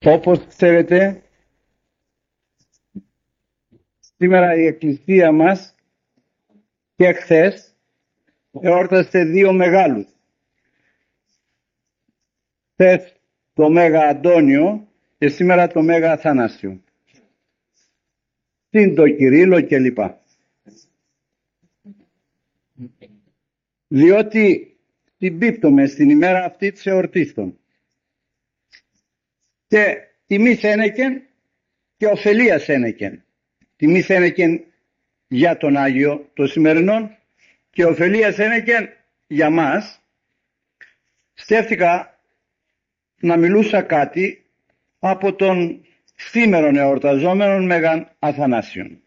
Όπως ξέρετε, σήμερα η Εκκλησία μας και χθες εόρτασε δύο μεγάλους. Χθες το Μέγα Αντώνιο και σήμερα το Μέγα Αθανάσιο. Συν το Κυρίλλο κλπ. Διότι συμπίπτουμε στην ημέρα αυτή της εορτής των. Και τιμής ένεκεν και ωφελίας ένεκεν. Τιμής ένεκεν για τον Άγιο το σημερινό και ωφελίας ένεκεν για μας. Σκέφτηκα να μιλούσα κάτι από τον σήμερον εορταζόμενον Μέγαν Αθανάσιον.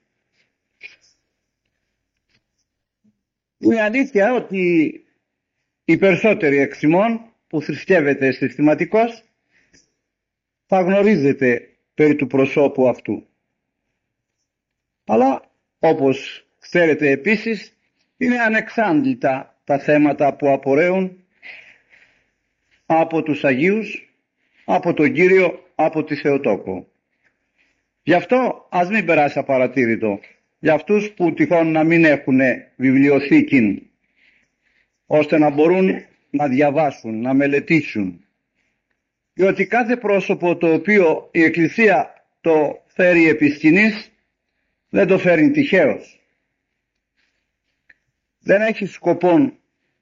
Είναι αλήθεια ότι οι περισσότεροι εξ ημών που θρησκεύεται συστηματικώς θα γνωρίζετε περί του προσώπου αυτού. Αλλά όπως ξέρετε επίσης είναι ανεξάντλητα τα θέματα που απορρέουν από τους Αγίους, από τον Κύριο, από τη Θεοτόκο. Γι' αυτό ας μην περάσει απαρατήρητο για αυτούς που τυχόν να μην έχουν βιβλιοθήκη ώστε να μπορούν να διαβάσουν, να μελετήσουν. Διότι κάθε πρόσωπο το οποίο η Εκκλησία το φέρει επί σκηνής δεν το φέρει τυχαίως. Δεν έχει σκοπόν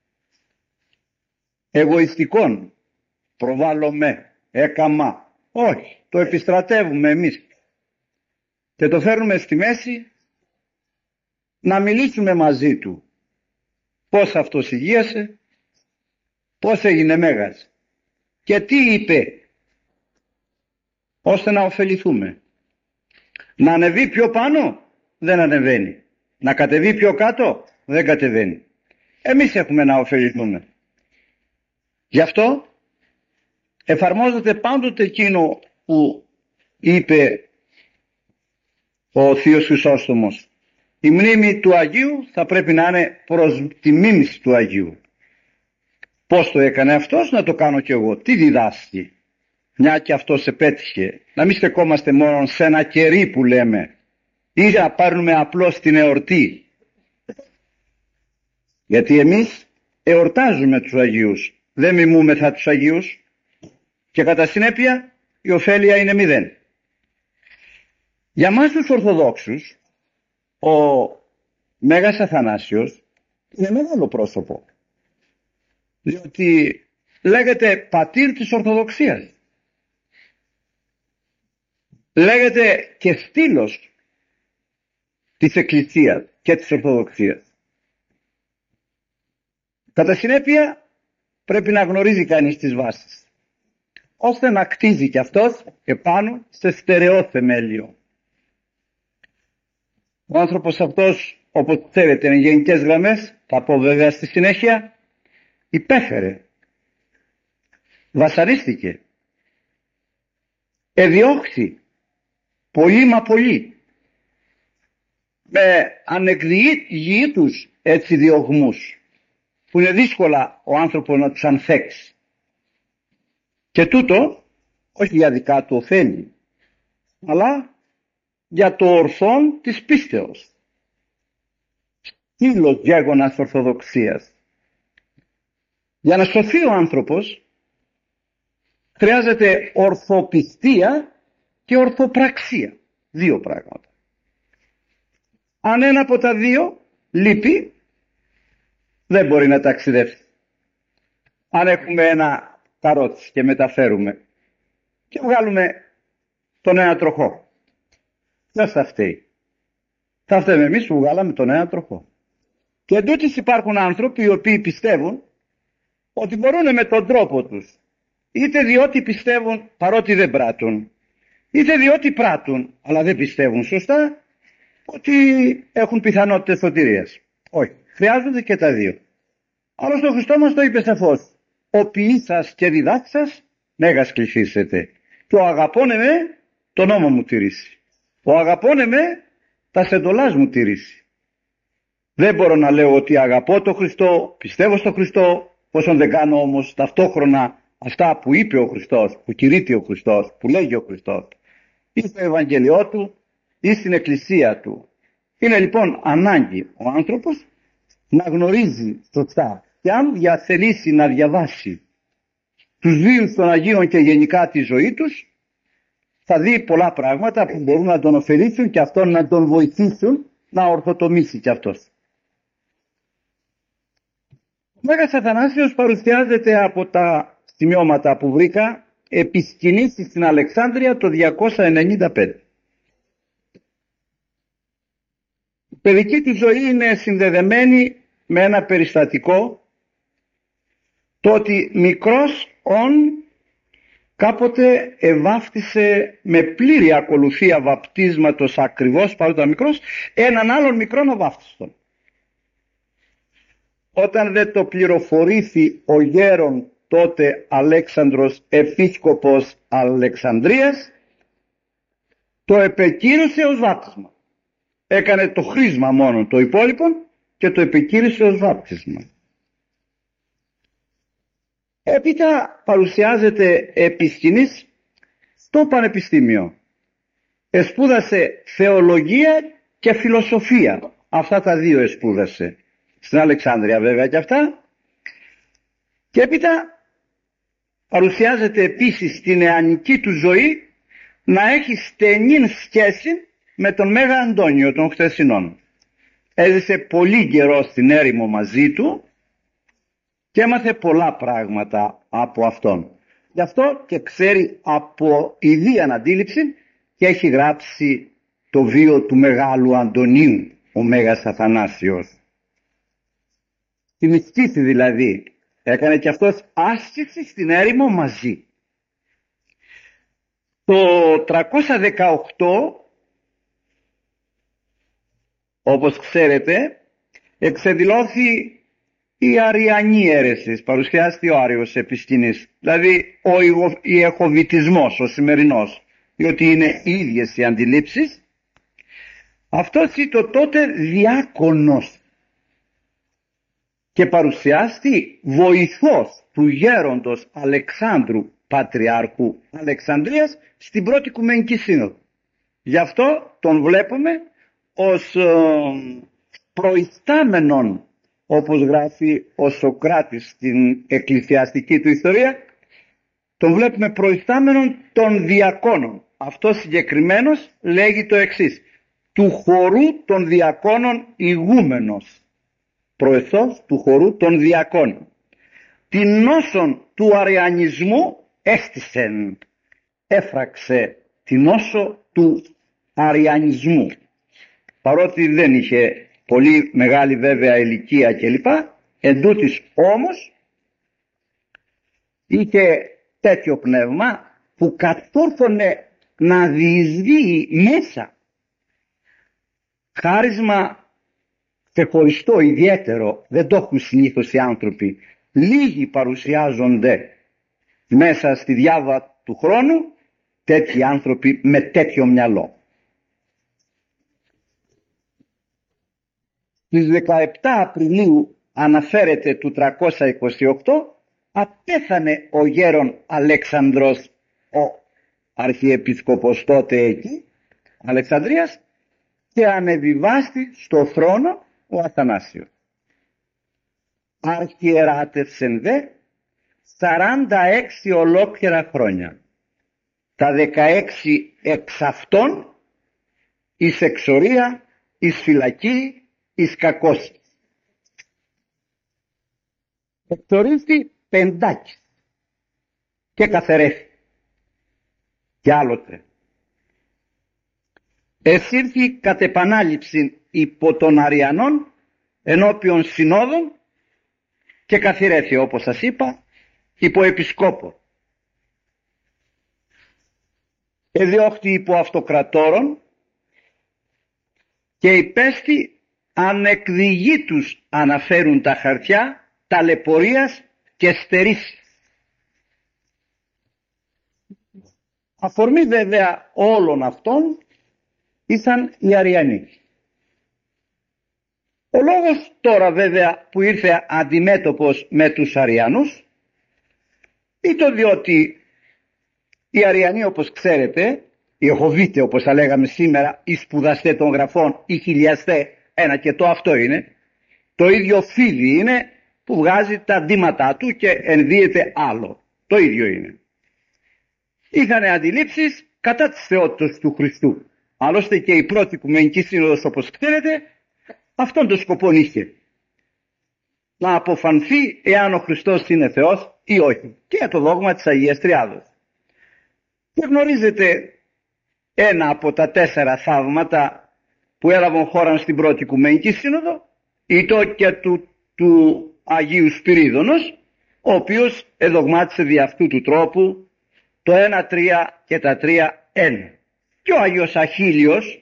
εγωιστικών, προβάλλομαι, έκαμα. Όχι, το επιστρατεύουμε εμείς και το φέρνουμε στη μέση να μιλήσουμε μαζί του. Πώς αυτός υγείασε, πώς έγινε μέγας και τι είπε, ώστε να ωφεληθούμε. Να ανεβεί πιο πάνω, δεν ανεβαίνει. Να κατεβεί πιο κάτω, δεν κατεβαίνει. Εμείς έχουμε να ωφεληθούμε. Γι' αυτό εφαρμόζεται πάντοτε εκείνο που είπε ο Θείος Χρυσόστομος. Η μνήμη του Αγίου θα πρέπει να είναι προς τη μίμηση του Αγίου. Πώς το έκανε αυτός, να το κάνω κι εγώ. Τι διδάσκει, μια και αυτός επέτυχε. Να μην στεκόμαστε μόνο σε ένα κερί που λέμε ή να πάρουμε απλώς την εορτή. Γιατί εμείς εορτάζουμε τους Αγίους, δεν μιμούμεθα τους Αγίους και κατά συνέπεια η ωφέλεια είναι μηδέν. Για μας τους Ορθοδόξους ο Μέγας Αθανάσιος είναι μεγάλο πρόσωπο, διότι λέγεται πατήρ της Ορθοδοξίας, λέγεται και στήλος της Εκκλησίας και της Ορθοδοξίας. Κατά συνέπεια πρέπει να γνωρίζει κανείς τις βάσεις, ώστε να κτίζει και αυτός επάνω σε στερεό θεμέλιο. Ο άνθρωπος αυτός, όπως ξέρετε, είναι γενικές γραμμές, θα πω βέβαια στη συνέχεια, υπέφερε, βασανίστηκε, εδιώχθη πολύ μα πολύ, με ανεκδιήτους έτσι διωγμούς, που είναι δύσκολα ο άνθρωπος να τους ανθέξει. Και τούτο όχι για δικά του ωφέλη, αλλά για το ορθόν της πίστεως. Στήλος γέγονας Ορθοδοξίας. Για να σωθεί ο άνθρωπος χρειάζεται ορθοπιστία και ορθοπραξία. Δύο πράγματα. Αν ένα από τα δύο λείπει, δεν μπορεί να ταξιδεύσει. Αν έχουμε ένα καρότσι και μεταφέρουμε και βγάλουμε τον ένα τροχό, ποιος θα φταίει? Θα φταίμε εμείς που βγάλαμε τον ένα τροχό. Και εντούτοις υπάρχουν άνθρωποι οι οποίοι πιστεύουν ότι μπορούν με τον τρόπο τους, είτε διότι πιστεύουν παρότι δεν πράττουν, είτε διότι πράττουν αλλά δεν πιστεύουν σωστά, ότι έχουν πιθανότητες σωτηρίας. Όχι, χρειάζονται και τα δύο. Άλλωστε ο Χριστός μας το είπε σαφώς. Ο ποιήσας και διδάξας μέγας κληθήσετε. Και ο αγαπώνε με τον νόμο μου τηρήσει. Ο αγαπώνε με τα σεντολάς μου τηρήσει. Δεν μπορώ να λέω ότι αγαπώ τον Χριστό, πιστεύω στον Χριστό, πόσον δεν κάνω όμως ταυτόχρονα αυτά που είπε ο Χριστός, που κηρύττει ο Χριστός, που λέγει ο Χριστός ή στο Ευαγγελιό του ή στην Εκκλησία του. Είναι λοιπόν ανάγκη ο άνθρωπος να γνωρίζει σωστά, και αν διαθελήσει να διαβάσει τους βίους των Αγίων και γενικά τη ζωή τους, θα δει πολλά πράγματα που μπορούν να τον ωφελήσουν και αυτόν να τον βοηθήσουν να ορθοτομήσει κι αυτός. Ο Μέγας Αθανάσιος παρουσιάζεται από τα σημειώματα που βρήκα επισκηνήσει στην Αλεξάνδρεια το 295. Η παιδική του ζωή είναι συνδεδεμένη με ένα περιστατικό, το ότι μικρός κάποτε ευάφτισε με πλήρη ακολουθία βαπτίσματος ακριβώς, παρότι ήταν μικρός, έναν άλλον μικρόν αβάφτιστον. Όταν δεν το πληροφορήθη ο γέρον τότε Αλέξανδρος επίσκοπος Αλεξανδρίας, το επεκύρωσε ως βάπτισμα. Έκανε το χρήσμα μόνο το υπόλοιπο και το επεκύρωσε ως βάπτισμα. Έπειτα παρουσιάζεται επί σκηνής στο πανεπιστήμιο. Εσπούδασε θεολογία και φιλοσοφία. Αυτά τα δύο εσπούδασε. Στην Αλεξάνδρεια βέβαια και αυτά. Και έπειτα παρουσιάζεται επίσης στην νεανική του ζωή να έχει στενή σχέση με τον Μέγα Αντώνιο των Χθεσινών. Έζησε πολύ καιρό στην έρημο μαζί του και έμαθε πολλά πράγματα από αυτόν. Γι' αυτό και ξέρει από ιδίαν αντίληψη και έχει γράψει το βίο του Μεγάλου Αντωνίου, ο Μέγας Αθανάσιος. Την ασκήση δηλαδή έκανε και αυτός άσκηση στην έρημο μαζί. Το 318, όπως ξέρετε, εξεδηλώθη η αριανή αίρεση, παρουσιάστηκε ο Άριος επί σκηνής, δηλαδή ο ιεχωβητισμός, ο σημερινός, διότι είναι ίδιες οι αντιλήψεις. Αυτός ήταν τότε διάκονος και παρουσιάστη βοηθός του γέροντος Αλεξάνδρου Πατριάρχου Αλεξανδρίας στην πρώτη Οικουμενική Σύνοδο. Γι' αυτό τον βλέπουμε ως προϊστάμενον, όπως γράφει ο Σωκράτης στην εκκλησιαστική του ιστορία, τον βλέπουμε προϊστάμενον των διακόνων. Αυτός συγκεκριμένος λέγει το εξής: του χορού των διακόνων ηγούμενος, προεθός του χορού των διακόνων. Την νόσον του αριανισμού έστησεν, έφραξε την νόσο του αριανισμού. Παρότι δεν είχε πολύ μεγάλη βέβαια ηλικία κλπ, εντούτοις όμως είχε τέτοιο πνεύμα που κατόρθωνε να διεισδύει μέσα. Χάρισμα ξεχωριστό, ιδιαίτερο, δεν το έχουν συνήθως οι άνθρωποι. Λίγοι παρουσιάζονται μέσα στη διάβα του χρόνου τέτοιοι άνθρωποι με τέτοιο μυαλό. Στις 17 Απριλίου αναφέρεται του 328 απέθανε ο γέρον Αλέξανδρος, ο αρχιεπίσκοπος τότε εκεί Αλεξανδρίας, και ανεβιβάστη στο θρόνο ο Αθανάσιος. Αρχιεράτευσεν δε 46 ολόκληρα χρόνια. Τα 16 εξ αυτών εις εξορία, εις φυλακή, εις κακός. Εξορίστη πεντάκης και καθερέφη. Και άλλοτε εσύρθη κατ' επανάληψη υπό των Αριανών ενώπιον συνόδων και καθηρέθη, όπως σας είπα, υπό επισκόπο. Εδιώχθη υπό αυτοκρατόρων και υπέστη ανεκδηγήτους, αναφέρουν τα χαρτιά, ταλαιπωρίας και στερής. Αφορμή βέβαια όλων αυτών ήσαν οι Αριανοί. Ο λόγος τώρα βέβαια που ήρθε αντιμέτωπος με τους Αριανούς ή το διότι οι Αριανοί, όπως ξέρετε, οι Εχωβίτε όπως θα λέγαμε σήμερα, οι σπουδαστέ των γραφών, οι χιλιαστέ, ένα και το αυτό είναι, το ίδιο φίδι είναι που βγάζει τα ντύματά του και ενδύεται άλλο. Το ίδιο είναι. Είχαν αντιλήψεις κατά της θεότητας του Χριστού. Άλλωστε και η πρώτη Οικουμενική Σύνοδος, όπως ξέρετε, αυτόν τον σκοπό είχε. Να αποφανθεί εάν ο Χριστός είναι Θεός ή όχι. Και το δόγμα της Αγίας Τριάδος. Και γνωρίζετε ένα από τα 4 θαύματα που έλαβαν χώρα στην πρώτη Οικουμενική Σύνοδο, ήταν και του Αγίου Σπυρίδωνος, ο οποίος εδογμάτισε δι' αυτού του τρόπου το 1-3 και τα 3-1. Και ο Άγιος Αχίλιος,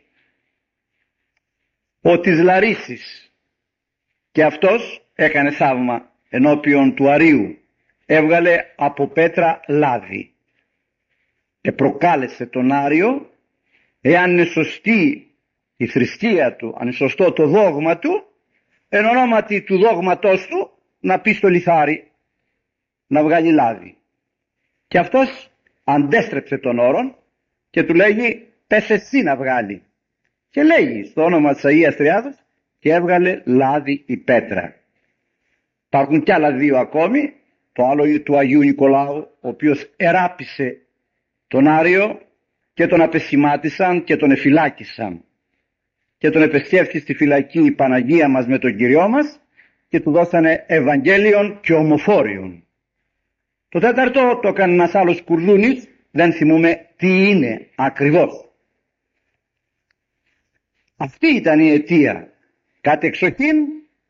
ο της Λαρίσης, και αυτός έκανε θαύμα ενώπιον του Αρίου. Έβγαλε από πέτρα λάδι. Προκάλεσε τον Άριο, εάν είναι σωστή η θρησκεία του, αν είναι σωστό το δόγμα του, εν ονόματι του δόγματός του, να πει στο λιθάρι να βγάλει λάδι. Και αυτός αντέστρεψε τον όρον και του λέγει, πες εσύ να βγάλει. Και λέγει στο όνομα της Αγίας Τριάδος και έβγαλε λάδι η πέτρα. Υπάρχουν κι άλλα 2 ακόμη, το άλλο του Αγίου Νικολάου, ο οποίος εράπησε τον Άριο και τον απεσημάτισαν και τον εφυλάκισαν. Και τον επεστιεύχει στη φυλακή η Παναγία μας με τον Κυριό μας και του δώσανε Ευαγγέλιον και ομοφόριον. Το 4ο το έκανε ένας άλλος Κουρδούνης, δεν θυμούμε τι είναι ακριβώς. Αυτή ήταν η αιτία. Κατ' εξοχήν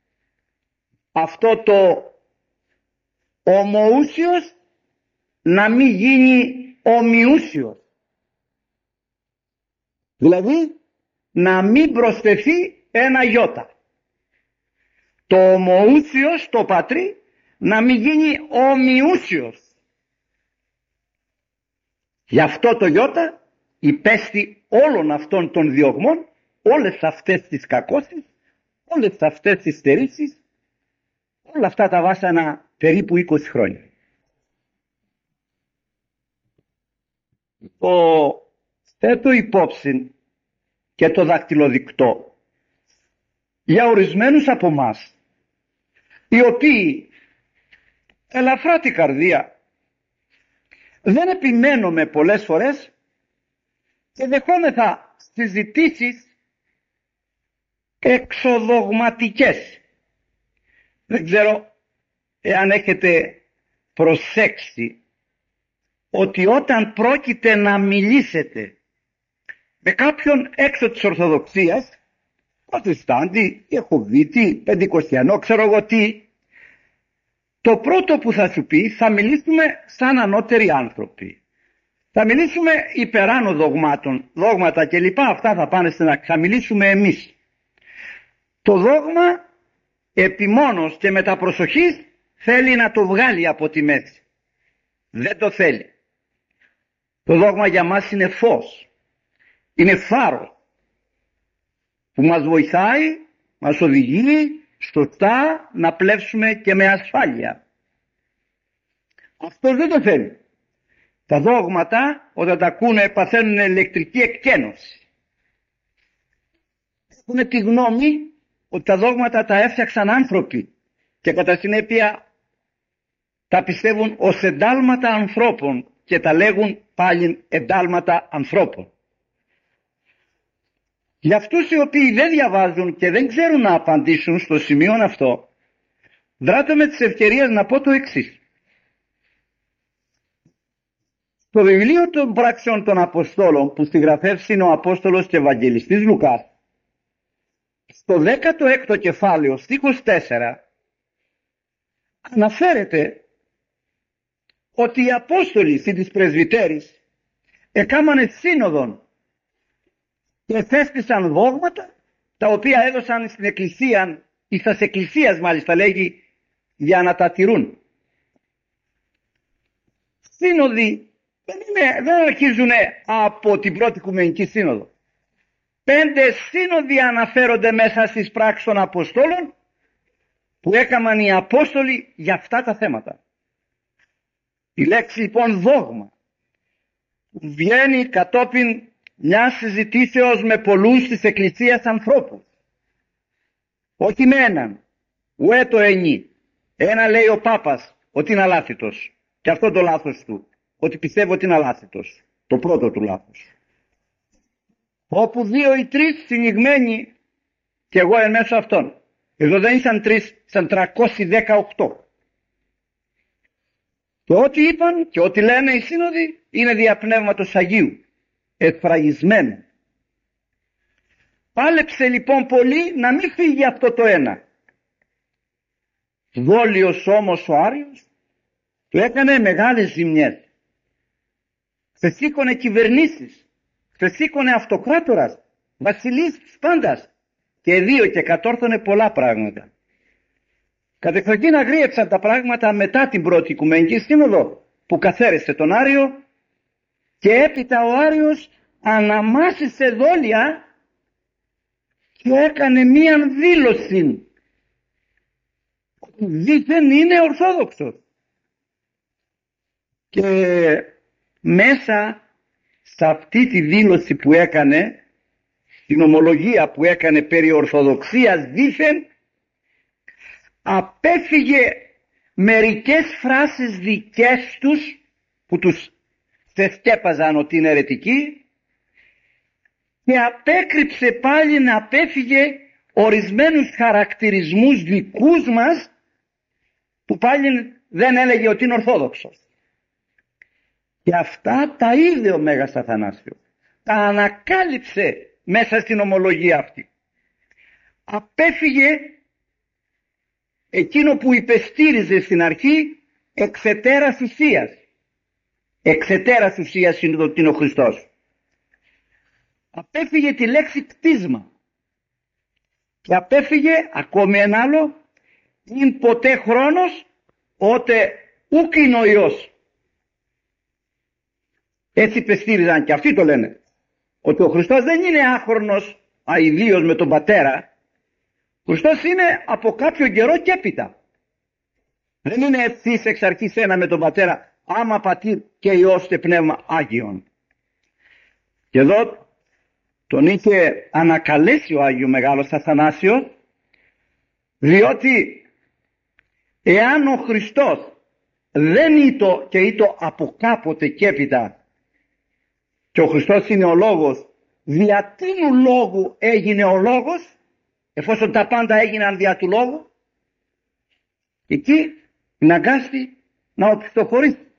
αυτό το ομοούσιος να μην γίνει ομοιούσιος. Δηλαδή να μην προσθεθεί ένα ιώτα. Το ομοούσιος, το πατρί, να μην γίνει ομοιούσιος. Γι' αυτό το ιώτα υπέστη όλων αυτών των διωγμών, όλες αυτές τις κακώσεις, όλες αυτές τις στερήσεις, όλα αυτά τα βάσανα περίπου 20 χρόνια. Το θέτω υπόψη και το δακτυλοδεικτό για ορισμένους από μας, οι οποίοι ελαφρά την καρδία δεν επιμένουμε πολλές φορές και δεχόμεθα συζητήσεις εξοδογματικές. Δεν ξέρω εάν έχετε προσέξει ότι όταν πρόκειται να μιλήσετε με κάποιον έξω της Ορθοδοξίας, Προτεστάντη, Ιεχωβίτη, Πεντηκοστιανό, ξέρω εγώ τι, το πρώτο που θα σου πει, θα μιλήσουμε σαν ανώτεροι άνθρωποι. Θα μιλήσουμε υπεράνω δογμάτων, δόγματα κλπ. Αυτά θα πάνε στην άκρη. Θα μιλήσουμε εμείς. Το δόγμα επιμόνως και με τα προσοχής θέλει να το βγάλει από τη μέση. Δεν το θέλει. Το δόγμα για μας είναι φως. Είναι φάρο που μας βοηθάει, μας οδηγεί σωστά να πλεύσουμε και με ασφάλεια. Αυτό δεν το θέλει. Τα δόγματα όταν τα ακούνε παθαίνουν ηλεκτρική εκκένωση. Έχουν τη γνώμη ότι τα δόγματα τα έφτιαξαν άνθρωποι και κατά συνέπεια τα πιστεύουν ως εντάλματα ανθρώπων και τα λέγουν πάλι εντάλματα ανθρώπων. Για αυτούς οι οποίοι δεν διαβάζουν και δεν ξέρουν να απαντήσουν στο σημείο αυτό, δράτω με τις ευκαιρίες να πω το εξής. Στο βιβλίο των πράξεων των Αποστόλων που συγγραφεύσει είναι ο Απόστολος και Ευαγγελιστής Λουκάς, στο 16ο κεφάλαιο στίχος 4 αναφέρεται ότι οι Απόστολοι στις πρεσβυτέρης εκάμανε σύνοδον και θέσπισαν δόγματα τα οποία έδωσαν στην εκκλησία ή στις εκκλησίες μάλιστα λέγει για να τα τηρούν. Σύνοδοι δεν αρχίζουν από την πρώτη Οικουμενική Σύνοδο. 5 σύνοδοι αναφέρονται μέσα στις πράξεις των Αποστόλων που έκαναν οι Απόστολοι για αυτά τα θέματα. Η λέξη λοιπόν δόγμα βγαίνει κατόπιν μιας συζητήσεως με πολλούς της Εκκλησίας ανθρώπους. Όχι με έναν, ουέ το ενή. Ένα λέει ο Πάπας ότι είναι αλάθητος και αυτό το λάθος του, ότι πιστεύω ότι είναι αλάθητος, το πρώτο του λάθος. Όπου 2 ή 3 συνηγμένοι και εγώ εν μέσω αυτών. Εδώ δεν ήσαν 3, ήσαν 318. Και ό,τι είπαν και ό,τι λένε οι σύνοδοι είναι δια Πνεύματος Αγίου, εκφραγισμένο. Πάλεψε λοιπόν πολύ να μην φύγει αυτό το ένα. Δόλιος όμως ο Άριος του έκανε μεγάλες ζημιές. Ξεσήκωνε κυβερνήσεις, ξεσήκωνε αυτοκράτορας, βασιλείς της πάντας και 2 και κατόρθωνε πολλά πράγματα. Κατεξοχήν αγρίεψαν τα πράγματα μετά την πρώτη Οικουμενική Σύνοδο που καθαίρεσε τον Άριο και έπειτα ο Άριος αναμάσισε δόλια και έκανε μία δήλωση ότι δήθεν είναι ορθόδοξος. Και μέσα σε αυτή τη δήλωση που έκανε, την ομολογία που έκανε περί ορθοδοξίας δήθεν, απέφυγε μερικές φράσεις δικές τους που τους ξεσκέπαζαν ότι είναι αιρετικοί και απέκρυψε πάλι να απέφυγε ορισμένους χαρακτηρισμούς δικούς μας που πάλι δεν έλεγε ότι είναι ορθόδοξος. Και αυτά τα είδε ο Μέγας Αθανάσιος, τα ανακάλυψε μέσα στην ομολογία αυτή. Απέφυγε εκείνο που υπεστήριζε στην αρχή εξαιτέρας ουσίας. Εξαιτέρας ουσίας είναι ο Χριστός. Απέφυγε τη λέξη κτίσμα και απέφυγε ακόμη ένα άλλο, είναι ποτέ χρόνος ότε ούκ είναι ο Υιός. Έτσι υπεστήριζαν και αυτοί το λένε, ότι ο Χριστός δεν είναι άχρονος αηδίος με τον Πατέρα. Ο Χριστός είναι από κάποιο καιρό και έπειτα. Δεν είναι ευθύς εξ αρχής ένα με τον Πατέρα, άμα Πατήρ και Υιός και Πνεύμα Άγιον. Και εδώ τον είχε ανακαλέσει ο Άγιο Μεγάλος Αθανάσιος, διότι εάν ο Χριστός δεν ήτο και ήτο από κάποτε και έπειτα και ο Χριστός είναι ο Λόγος, δια τίνου λόγου έγινε ο Λόγος, εφόσον τα πάντα έγιναν δια του Λόγου, εκεί αναγκάστη να οπισθοχωρήσει.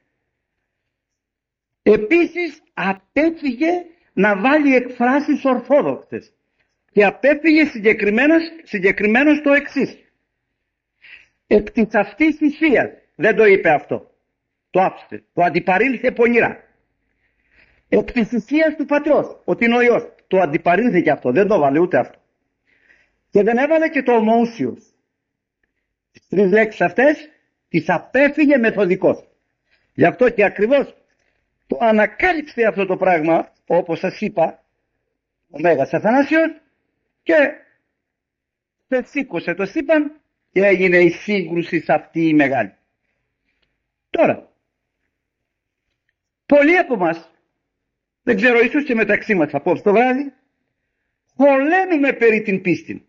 Επίσης απέφυγε να βάλει εκφράσεις ορθόδοξες και απέφυγε συγκεκριμένως το εξής. Εκ της αυτής θυσίας, δεν το είπε αυτό, το άφησε, το αντιπαρήλθε πονηρά. Εκ της θυσίας του Πατρός, ότι είναι ο Υιός, το αντιπαρήλθε και αυτό, δεν το βάλε ούτε αυτό. Και δεν έβαλε και το ομοούσιος. Τις 3 λέξεις αυτές τις απέφυγε μεθοδικώς. Γι' αυτό και ακριβώς το ανακάλυψε αυτό το πράγμα, όπως σας είπα, ο Μέγας Αθανάσιος, και δεν σήκωσε το σύμπαν και έγινε η σύγκρουση σε αυτή η μεγάλη. Τώρα, πολλοί από μας, δεν ξέρω, ίσως και μεταξύ μας απόψε το βράδυ, χωλένουμε περί την πίστη.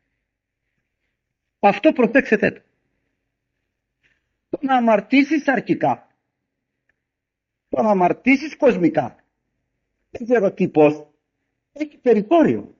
Αυτό προσέξτε το. Το να αμαρτήσεις αρχικά, το να αμαρτήσεις κοσμικά, δεν ξέρω τι πώς, έχει περιθώριο.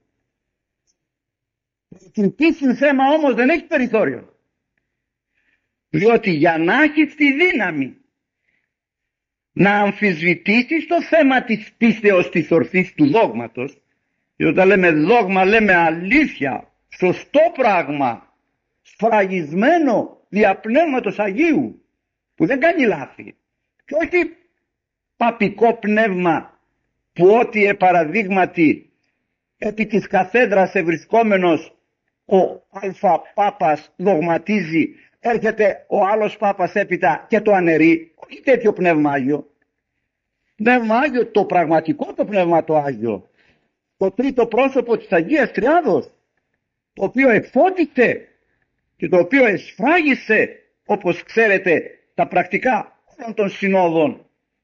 Την πίστη θέμα όμως δεν έχει περιθώριο. Διότι για να έχεις τη δύναμη να αμφισβητήσεις το θέμα της πίστεως της ορθής του δόγματος, και όταν λέμε δόγμα λέμε αλήθεια, σωστό πράγμα, σφραγισμένο δια Πνεύματος Αγίου, που δεν κάνει λάθη, και όχι παπικό πνεύμα που ό,τι επαραδείγματι επί της καθέδρας ευρισκόμενος ο αλφα πάπας δογματίζει, έρχεται ο άλλος πάπας έπειτα και το αναιρεί. Όχι τέτοιο πνεύμα Άγιο. Πνεύμα Άγιο, το πραγματικό το πνεύμα το Άγιο, το τρίτο πρόσωπο της Αγίας Τριάδος, το οποίο εφώτισε και το οποίο εσφράγισε, όπως ξέρετε, τα πρακτικά όλων των συνόδων.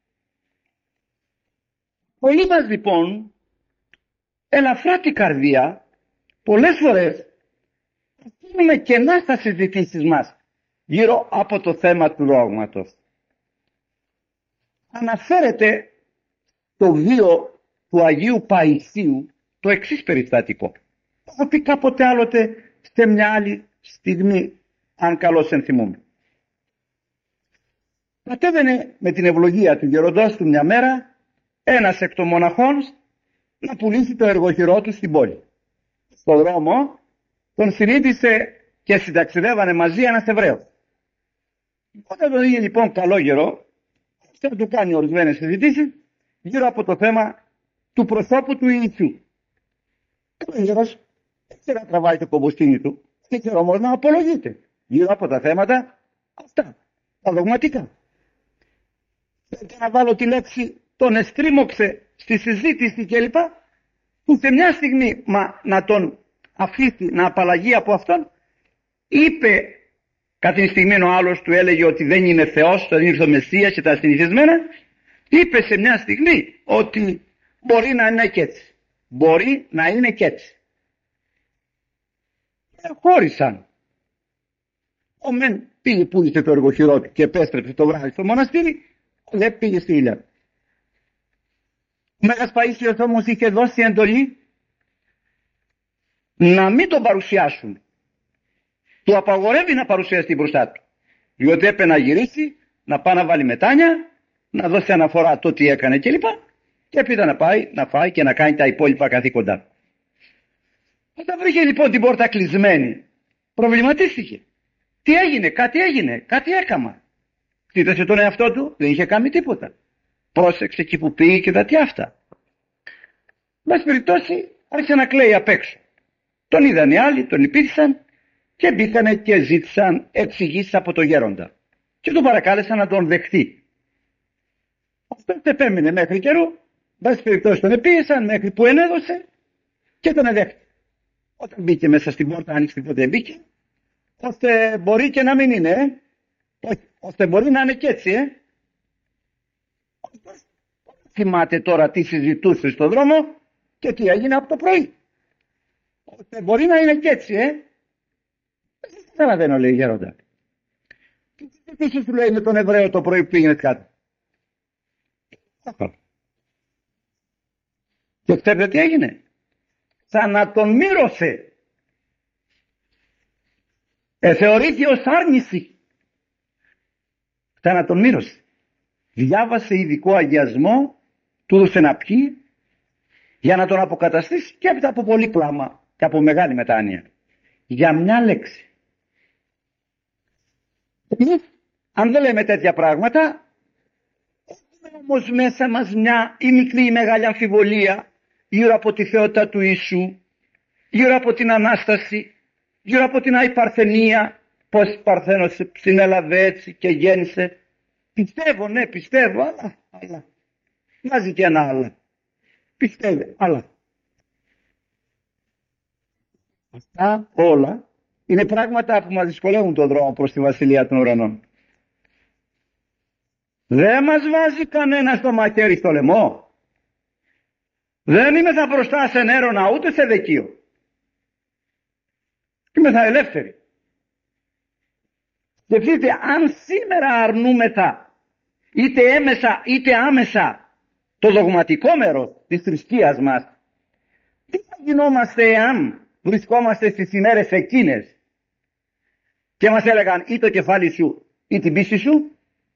Πολλοί μας λοιπόν, ελαφρά την καρδία, πολλές φορές αφήνουμε κενά στα συζητήσεις μας γύρω από το θέμα του δόγματος. Αναφέρεται το βίο του Αγίου Παϊσίου το εξής περιστατικό. Το έχω πει κάποτε άλλοτε σε μια άλλη στιγμή, αν καλώς ενθυμούμε. Κατέβαινε με την ευλογία του γεροντός του μια μέρα ένας εκ των μοναχών να πουλήσει το εργοχειρό του στην πόλη. Στο δρόμο τον συνείδησε και συνταξιδεύανε μαζί ένας Εβραίος. Όταν τον είχε λοιπόν καλόγερο, ώστε να του κάνει ορισμένες συζητήσεις γύρω από το θέμα του προσώπου του Ιησού. Καλόγερος δεν ξέρει να τραβάει το κομποστίνι του, δεν ξέρει όμως να απολογείται γύρω από τα θέματα αυτά, τα δογματικά. Και να βάλω τη λέξη τον εστρίμωξε στη συζήτηση κλπ. Που σε μια στιγμή να τον αφήσει να απαλλαγεί από αυτόν, είπε κατά τη στιγμή ο άλλος του έλεγε ότι δεν είναι Θεός, δεν ήρθε ο Μεσσίας και τα συνηθισμένα, είπε σε μια στιγμή ότι μπορεί να είναι και έτσι. Μπορεί να είναι και έτσι. Χώρισαν. Ο μεν πήγε, πούλησε το εργοχειρό του και επέστρεψε το βράδυ στο μοναστήρι, δεν πήγε στη Ηλιά. Ο Μέγας Παΐσιος όμως είχε δώσει εντολή να μην τον παρουσιάσουν. Του απαγορεύει να παρουσιαστεί μπροστά του. Διότι έπρεπε να γυρίσει, να πάει να βάλει μετάνια, να δώσει αναφορά το τι έκανε κλπ. Και έπειτα να πάει να φάει και να κάνει τα υπόλοιπα καθήκοντα. Όταν βρήκε λοιπόν την πόρτα κλεισμένη, προβληματίστηκε. Τι έγινε, κάτι έκαμα. Κοίτασε τον εαυτό του, δεν είχε κάνει τίποτα. Πρόσεξε εκεί που πήγε και τα τι αυτά. Μας περιπτώσει άρχισε να κλαίει απ' έξω. Τον είδαν οι άλλοι, τον υπήρξαν και μπήκανε και ζήτησαν εξηγήσεις από τον γέροντα. Και τον παρακάλεσαν να τον δεχτεί. Αυτός επέμεινε μέχρι καιρού, μας περιπτώσει τον επίεσαν μέχρι που ενέδωσε και τον εδέχτη. Όταν μπήκε μέσα στην πόρτα, άνοιξε την πόρτα, μπήκε, ώστε μπορεί και να μην είναι, ώστε μπορεί να είναι και έτσι, θυμάται τώρα τι συζητούσε στον δρόμο και τι έγινε από το πρωί. Ώστε μπορεί να είναι και έτσι, Δεν καταλαβαίνω, λέει η γέροντα. Τι σου λέει με τον Εβραίο το πρωί που πήγαινε κάτω. Και ξέρετε τι έγινε. Σαν να τον μύρωσε. Θεωρήθηκε ως άρνηση. Σαν να τον μύρωσε. Διάβασε ειδικό αγιασμό, του έδωσε να πιει για να τον αποκαταστήσει και έπειτα από πολύ κλάμα και από μεγάλη μετάνοια. Για μια λέξη. Εμείς, αν δεν λέμε τέτοια πράγματα, έχουμε όμως μέσα μας μια ή μικρή ή μεγάλη αμφιβολία γύρω από τη θεότητα του Ιησού, γύρω από την Ανάσταση, γύρω από την αϊπαρθενία, πως Παρθένος συνέλαβε έτσι και γέννησε. Πιστεύω, ναι, πιστεύω, αλλά. Βάζει και ένα άλλο. Πιστεύει, αλλά. Αυτά όλα είναι πράγματα που μας δυσκολεύουν τον δρόμο προς τη Βασιλεία των Ουρανών. Δεν μας βάζει κανένα στο μαχαίρι στο λαιμό. Δεν είμαι θα μπροστά σε νέρονα ούτε σε δεκείο. Είμαι θα ελεύθερη. Σκεφτείτε, αν σήμερα αρνούμεθα είτε έμεσα είτε άμεσα το δογματικό μέρος της θρησκείας μας, τι θα γινόμαστε εάν βρισκόμαστε στις ημέρες εκείνες και μας έλεγαν ή το κεφάλι σου ή την πίστη σου?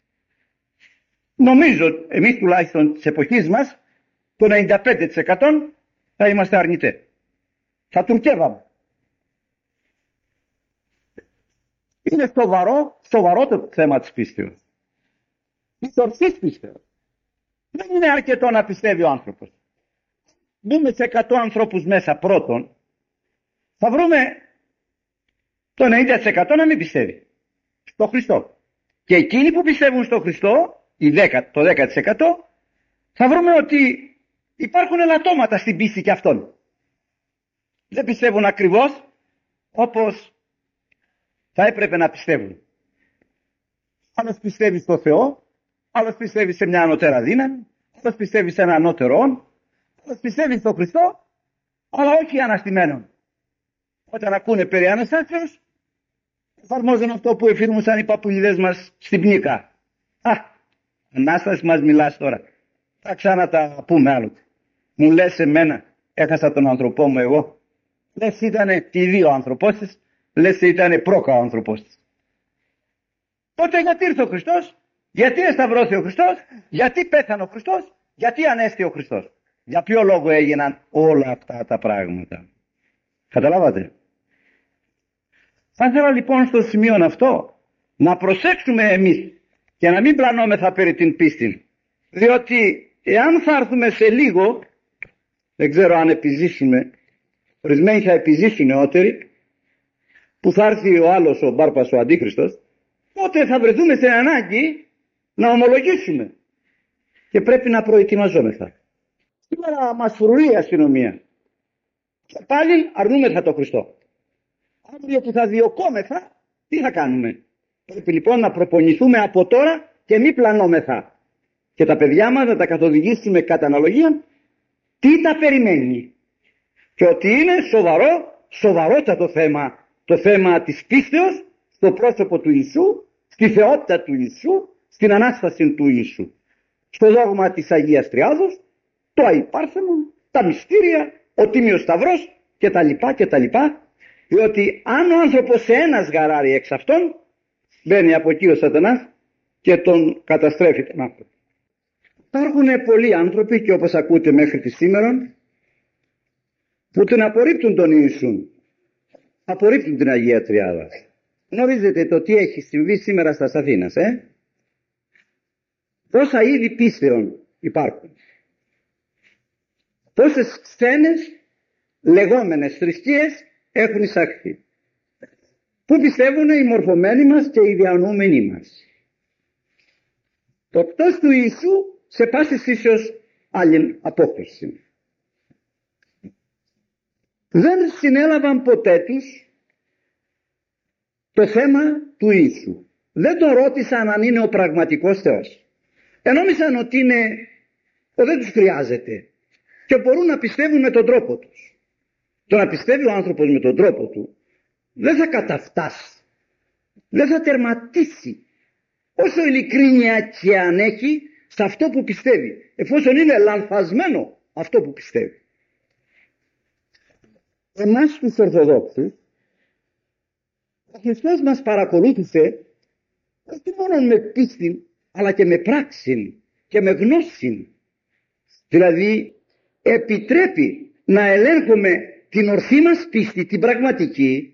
Νομίζω εμείς τουλάχιστον της εποχής μας το 95% θα είμαστε αρνητές. Θα τουρκεύαμε. Είναι σοβαρό το θέμα της πίστεως. Της ορθής πίστεως. Δεν είναι αρκετό να πιστεύει ο άνθρωπος. Μπούμε σε 100 ανθρώπους μέσα πρώτον, θα βρούμε το 90% να μην πιστεύει στο Χριστό. Και εκείνοι που πιστεύουν στο Χριστό, το 10%, θα βρούμε ότι υπάρχουν ελαττώματα στην πίστη και αυτών. Δεν πιστεύουν ακριβώς όπως θα έπρεπε να πιστεύουν. Άλλος πιστεύει στο Θεό, Άλλος πιστεύει σε μια ανώτερα δύναμη, άλλος πιστεύει σε ένα ανώτερο όν, άλλος πιστεύει στον Χριστό, αλλά όχι αναστημένον. Όταν ακούνε περί Αναστάσεως, εφαρμόζουν αυτό που εφήρμουσαν οι παππουλιδές μας στην Πνίκα. Ανάσταση μας μιλάς τώρα. Θα ξανά τα πούμε άλλοτε. Μου λες εμένα, έχασα τον άνθρωπό μου εγώ. Λες ήτανε και οι δύο άνθρωπός της, λες ήτανε πρόκα ο άνθρωπός της. Τότε γιατί ήρθε ο Χριστός, γιατί εσταυρώθηκε ο Χριστός, γιατί πέθανε ο Χριστός, γιατί ανέστη ο Χριστός. Για ποιο λόγο έγιναν όλα αυτά τα πράγματα. Καταλάβατε. Θα ήθελα λοιπόν στο σημείο αυτό να προσέξουμε εμείς και να μην πλανόμεθα περί την πίστη. Διότι εάν θα έρθουμε σε λίγο, δεν ξέρω αν επιζήσουμε, ορισμένοι θα επιζήσουν νεότεροι, που θα έρθει ο άλλος ο Μπάρπας ο Αντίχριστος, τότε θα βρεθούμε σε ανάγκη να ομολογήσουμε και πρέπει να προετοιμαζόμεθα. Σήμερα μας φρουρεί η αστυνομία και πάλι αρνούμεθα το Χριστό. Αύριο που θα διωκόμεθα, τι θα κάνουμε? Πρέπει λοιπόν να προπονηθούμε από τώρα και μη πλανόμεθα και τα παιδιά μας να τα καθοδηγήσουμε κατά αναλογία τι τα περιμένει και ότι είναι σοβαρότατο θέμα, το θέμα της πίστεως στο πρόσωπο του Ιησού, στη θεότητα του Ιησού, στην Ανάσταση του Ιησού, στο δόγμα της Αγίας Τριάδος, το αϊπάρθενο, τα μυστήρια, ο Τίμιος Σταυρός κτλ. Διότι αν ο άνθρωπος σε ένα σγαράρει εξ αυτών, μπαίνει από εκεί ο σατανάς και τον καταστρέφει τον άνθρωπο. Υπάρχουν πολλοί άνθρωποι και όπως ακούτε μέχρι τη σήμερα που τον απορρίπτουν τον Ιησού, απορρίπτουν την Αγία Τριάδα. Γνωρίζετε το τι έχει συμβεί σήμερα στα Αθήνας, Πόσα είδη πίστεων υπάρχουν. Πόσες ξένες λεγόμενες θρησκείες έχουν εισαχθεί. Πού πιστεύουν οι μορφωμένοι μας και οι διανοούμενοι μας. Το εκτός του Ιησού σε πάση φύσεως άλλη απόκριση. Δεν συνέλαβαν ποτέ τους το θέμα του Ιησού. Δεν τον ρώτησαν αν είναι ο πραγματικός Θεός. Ενόμισαν ότι είναι, δεν τους χρειάζεται και μπορούν να πιστεύουν με τον τρόπο τους. Το να πιστεύει ο άνθρωπος με τον τρόπο του δεν θα καταφτάσει, δεν θα τερματίσει όσο ειλικρίνεια και αν έχει σε αυτό που πιστεύει, εφόσον είναι λανθασμένο αυτό που πιστεύει. Εμάς τους Ορθοδόξους ο Χριστός μας παρακολούθησε όχι μόνο με πίστη αλλά και με πράξη και με γνώση. Δηλαδή επιτρέπει να ελέγχουμε την ορθή μας πίστη, την πραγματική,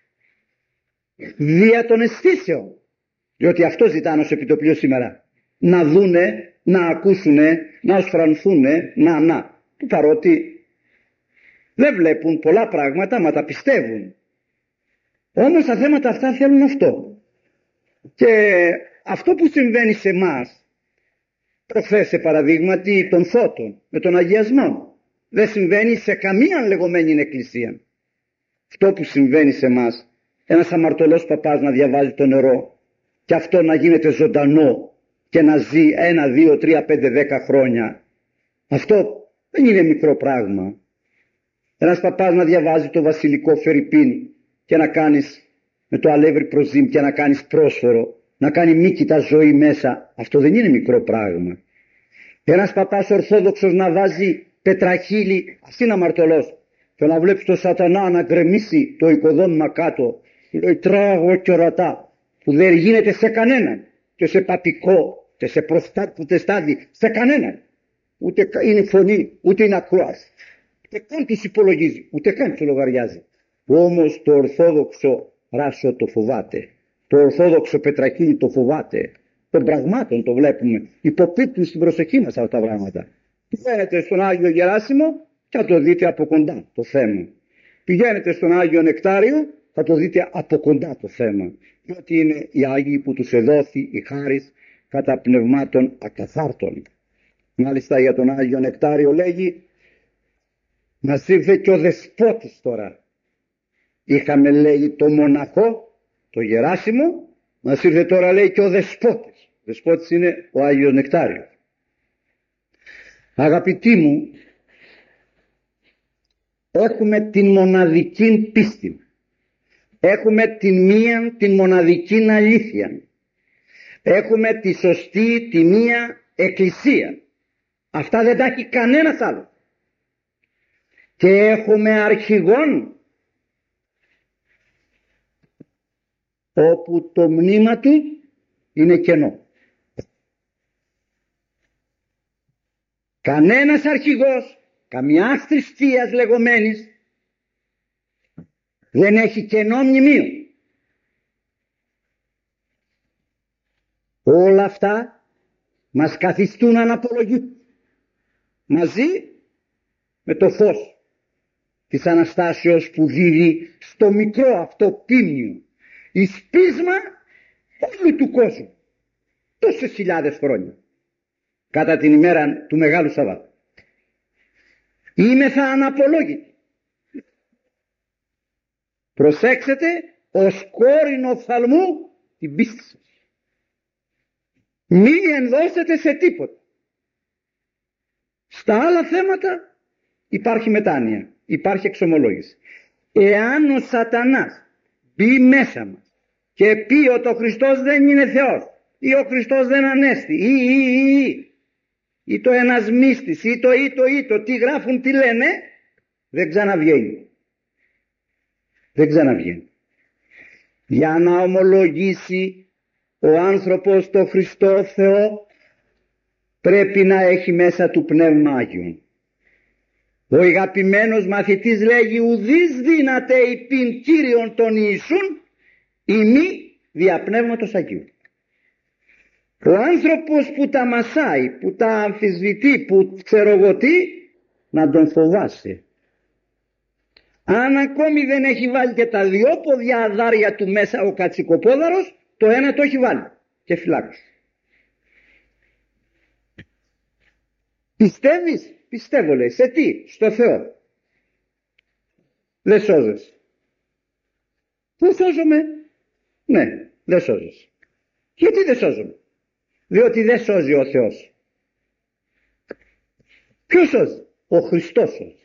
δια των αισθήσεων. Διότι αυτό ζητάνε ως επιτοπλίο σήμερα. Να δούνε, να ακούσουνε, να οσφρανθούνε, που παρότι δεν βλέπουν πολλά πράγματα, μα τα πιστεύουν. Όμως τα θέματα αυτά θέλουν αυτό. Και αυτό που συμβαίνει σε εμάς, προχθές σε παραδείγματι των Φώτων, με τον αγιασμό, δεν συμβαίνει σε καμία λεγόμενη εκκλησία. Αυτό που συμβαίνει σε εμάς, ένας αμαρτωλός παπάς να διαβάζει το νερό και αυτό να γίνεται ζωντανό και να ζει 1, 2, 3, 5, 10 χρόνια, αυτό δεν είναι μικρό πράγμα. Ένας παπάς να διαβάζει το βασιλικό Φερρυπίν και να κάνεις με το αλεύρι προζύμ και να κάνεις πρόσφορο, να κάνει μύκητα ζωή μέσα, αυτό δεν είναι μικρό πράγμα. Ένας παπάς ορθόδοξος να βάζει πετραχύλι, αυτή είναι αμαρτωλός, και να βλέπεις το σατανά να γκρεμίσει το οικοδόμημα κάτω, λέει τράγω και ορατά, που δεν γίνεται σε κανέναν, και σε παπικό και σε προτεστάδι, σε κανέναν. Ούτε είναι φωνή, ούτε είναι ακρόαση, ούτε καν τους υπολογίζει, ούτε καν τους λογαριάζει. Όμως το ορθόδοξο ράσο το φοβάται, το ορθόδοξο πετραχύλι το φοβάται. Των πραγμάτων το βλέπουμε, υποπίπτουν στην προσοχή μας αυτά τα πράγματα. Πηγαίνετε στον Άγιο Γεράσιμο και θα το δείτε από κοντά το θέμα. Πηγαίνετε στον Άγιο Νεκτάριο, θα το δείτε από κοντά το θέμα. Διότι είναι οι Άγιοι που τους εδόθη η χάρις κατά πνευμάτων ακαθάρτων. Μάλιστα για τον Άγιο Νεκτάριο λέγει, μας ήρθε και ο δεσπότης τώρα. Είχαμε λέει το μοναχό, το Γεράσιμο, μας ήρθε τώρα λέει και ο δεσπότης. Δεσπότης είναι ο Άγιος Νεκτάριος. Αγαπητοί μου, έχουμε την μοναδική πίστη. Έχουμε την μία, την μοναδική αλήθεια. Έχουμε τη σωστή, τη μία εκκλησία. Αυτά δεν τα έχει κανένας άλλος. Και έχουμε αρχηγόν όπου το μνήμα του είναι κενό. Κανένας αρχηγός, καμιά θρησκείας λεγόμενης, δεν έχει κενό μνημείο. Όλα αυτά μας καθιστούν αναπολογητικούς μαζί με το φως της Αναστάσεως που δίδει στο μικρό αυτό πίμνιο εις πείσμα όλου του κόσμου τόσες χιλιάδες χρόνια κατά την ημέρα του Μεγάλου Σαββάτου. Είμεθα αναπολόγητοι. Προσέξτε ως κόρην οφθαλμού την πίστη σας. Μη ενδώσετε σε τίποτα. Στα άλλα θέματα υπάρχει μετάνοια, υπάρχει εξομολόγηση. Εάν ο σατανάς μπει μέσα μας και πει ότι ο Χριστός δεν είναι Θεός ή ο Χριστός δεν ανέστη ή το ένας μύστης ή το τι γράφουν, τι λένε, δεν ξαναβγαίνει. Δεν ξαναβγαίνει. Για να ομολογήσει ο άνθρωπος το Χριστό Θεό πρέπει να έχει μέσα του Πνεύμα Άγιον. Ο αγαπημένος μαθητής λέγει ουδείς δύναται υπήν Κύριον τον Ιησούν ημί δια Πνεύματος Αγίου. Ο άνθρωπος που τα μασάει, που τα αμφισβητεί, που ξερογωτεί, να τον φοβάσαι. Αν ακόμη δεν έχει βάλει και τα δυο ποδιά αδάρια του μέσα ο κατσικοπόδαρος, το ένα το έχει βάλει και φυλάξου. Πιστεύεις? Πιστεύω, λέει. Σε τι? Στο Θεό. Δεν σώζεσαι. Δεν σώζομαι. Ναι, δεν σώζεσαι. Γιατί δεν σώζομαι? Διότι δεν σώζει ο Θεός. Ποιος σώζει? Ο Χριστός σώζει.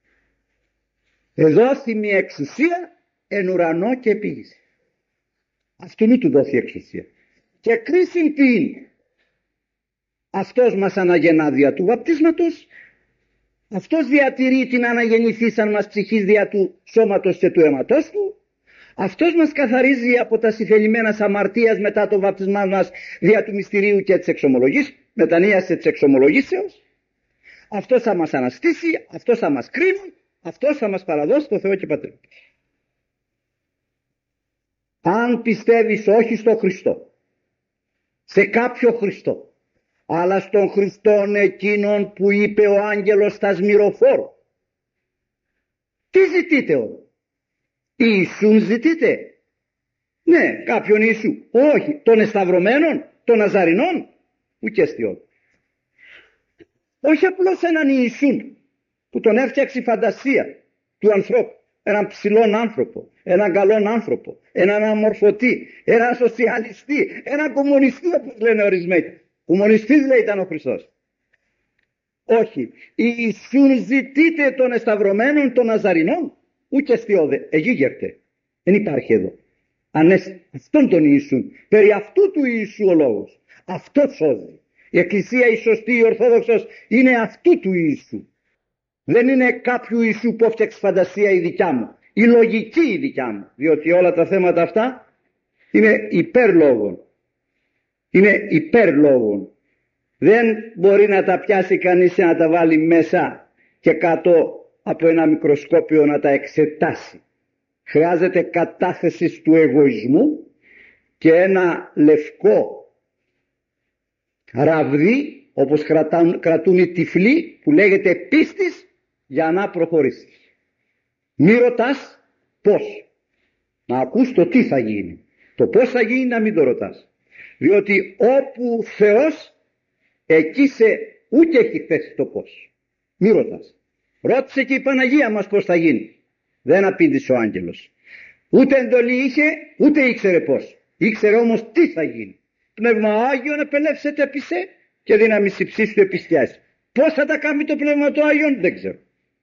Εδόθη μια εξουσία εν ουρανό και επί γης. Αυτού του δόθη εξουσία. Και κρίσιν τι είναι? Αυτός μας αναγεννά δια του βαπτίσματος. Αυτός διατηρεί την αναγεννηθήσαν μας ψυχής δια του σώματος και του αίματος του. Αυτός μας καθαρίζει από τα συθελημένα αμαρτίας μετά το βαπτισμά μας δια του μυστηρίου και της εξομολογής, μετανοίας και της εξομολογήσεως. Αυτός θα μας αναστήσει, αυτός θα μας κρίνει, αυτός θα μας παραδώσει το Θεό και Πατέρα. Αν πιστεύεις όχι στο Χριστό, σε κάποιο Χριστό, αλλά στον Χριστόν εκείνον που είπε ο άγγελος στα Σμυροφόρο, τι ζητείτε όλοι? Ιησούν ζητείτε? Ναι, κάποιον Ιησού. Όχι, των εσταυρωμένων, των Ναζαρινών, ουκέστιον. Όχι απλώς έναν Ιησούν που τον έφτιαξε η φαντασία του ανθρώπου, έναν ψηλόν άνθρωπο, έναν καλόν άνθρωπο, έναν αμορφωτή, έναν σοσιαλιστή, έναν κομμουνιστή όπως λένε ορισμένοι. Κομμουνιστής λέει ήταν ο Χριστός. Όχι, Ιησούν ζητείτε των εσταυρωμένων των Ναζαρινών, ούτε στιώδε, εγίγερτε. Δεν υπάρχει εδώ. Αυτόν τον Ιησούν, περί αυτού του Ιησού ο λόγος. Αυτό σώζει. Η Εκκλησία η σωστή, η Ορθόδοξος είναι αυτού του Ιησού. Δεν είναι κάποιου Ιησού που έφτιαξε φαντασία η δικιά μου, η λογική η δικιά μου, διότι όλα τα θέματα αυτά είναι υπερλόγων. Είναι υπερλόγων. Δεν μπορεί να τα πιάσει κανείς και να τα βάλει μέσα και κάτω από ένα μικροσκόπιο να τα εξετάσει. Χρειάζεται κατάθεση του εγωισμού και ένα λευκό ραβδί όπως κρατούν οι τυφλοί που λέγεται πίστης για να προχωρήσεις. Μη ρωτάς πώς. Να ακούς το τι θα γίνει. Το πώς θα γίνει να μην το ρωτάς. Διότι όπου Θεός εκεί ούτε έχει θέση το πώς. Μη ρωτάς. Ρώτησε και η Παναγία μας πώς θα γίνει. Δεν απήντησε ο άγγελος. Ούτε εντολή είχε, ούτε ήξερε πώς. Ήξερε όμως τι θα γίνει. Πνεύμα Άγιον επελεύσετε επισέ και δύναμις υψίστου επιστιάσει. Πώς θα τα κάνει το Πνεύμα του Άγιον δεν ξέρω.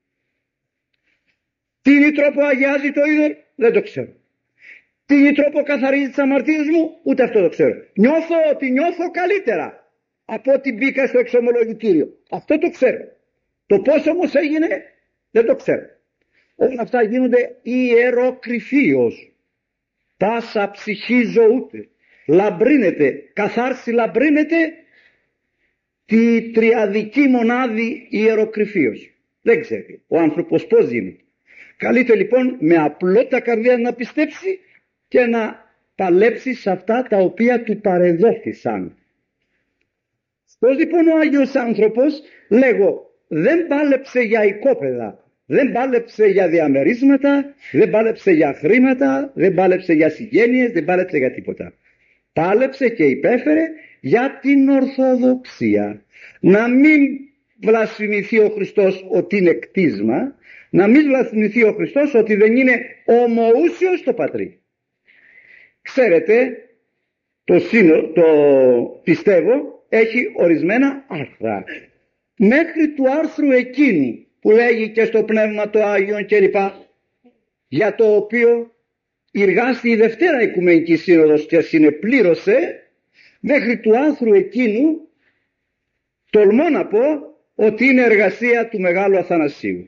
Τι τρόπο αγιάζει το είδωρ δεν το ξέρω. Τι τρόπο καθαρίζει τις αμαρτίες μου ούτε αυτό το ξέρω. Νιώθω ότι νιώθω καλύτερα από ότι μπήκα στο εξομολογητήριο. Αυτό το ξέρω. Το πώς όμως έγινε δεν το ξέρω. Όλα αυτά γίνονται ιεροκρηφίως. Πάσα ψυχή ζωούται. Λαμπρύνεται, καθάρση λαμπρύνεται τη τριαδική μονάδη ιεροκρηφίως. Δεν ξέρει ο άνθρωπος πώς γίνεται. Καλείται λοιπόν με απλότητα καρδιά να πιστέψει και να παλέψει σε αυτά τα οποία του παρεδόθησαν. Πώς λοιπόν ο Άγιος άνθρωπος, λέγω, δεν πάλεψε για οικόπεδα, δεν πάλεψε για διαμερίσματα, δεν πάλεψε για χρήματα, δεν πάλεψε για συγγένειες, δεν πάλεψε για τίποτα. Πάλεψε και υπέφερε για την Ορθοδοξία. Να μην βλασφημηθεί ο Χριστός ότι είναι κτίσμα, να μην βλασφημηθεί ο Χριστός ότι δεν είναι ομοούσιος στο Πατρί. Ξέρετε, το πιστεύω έχει ορισμένα άρθρα. Μέχρι του άρθρου εκείνου που λέγει και στο Πνεύμα το Άγιον κλπ, για το οποίο εργάστη η Δευτέρα Οικουμενική Σύνοδος και συνεπλήρωσε, μέχρι του άρθρου εκείνου τολμώ να πω ότι είναι εργασία του Μεγάλου Αθανασίου.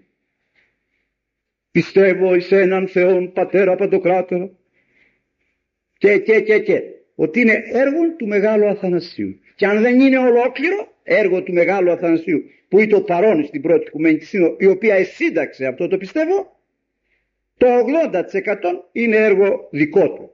Πιστεύω εις έναν Θεόν Πατέρα Παντοκράτορα και ότι είναι έργο του Μεγάλου Αθανασίου. Και αν δεν είναι ολόκληρο έργο του Μεγάλου Αθανασίου που είναι το παρόν στην πρώτη Οικουμενική Σύνοδο, η οποία εσύνταξε αυτό το πιστεύω, το 80% είναι έργο δικό του.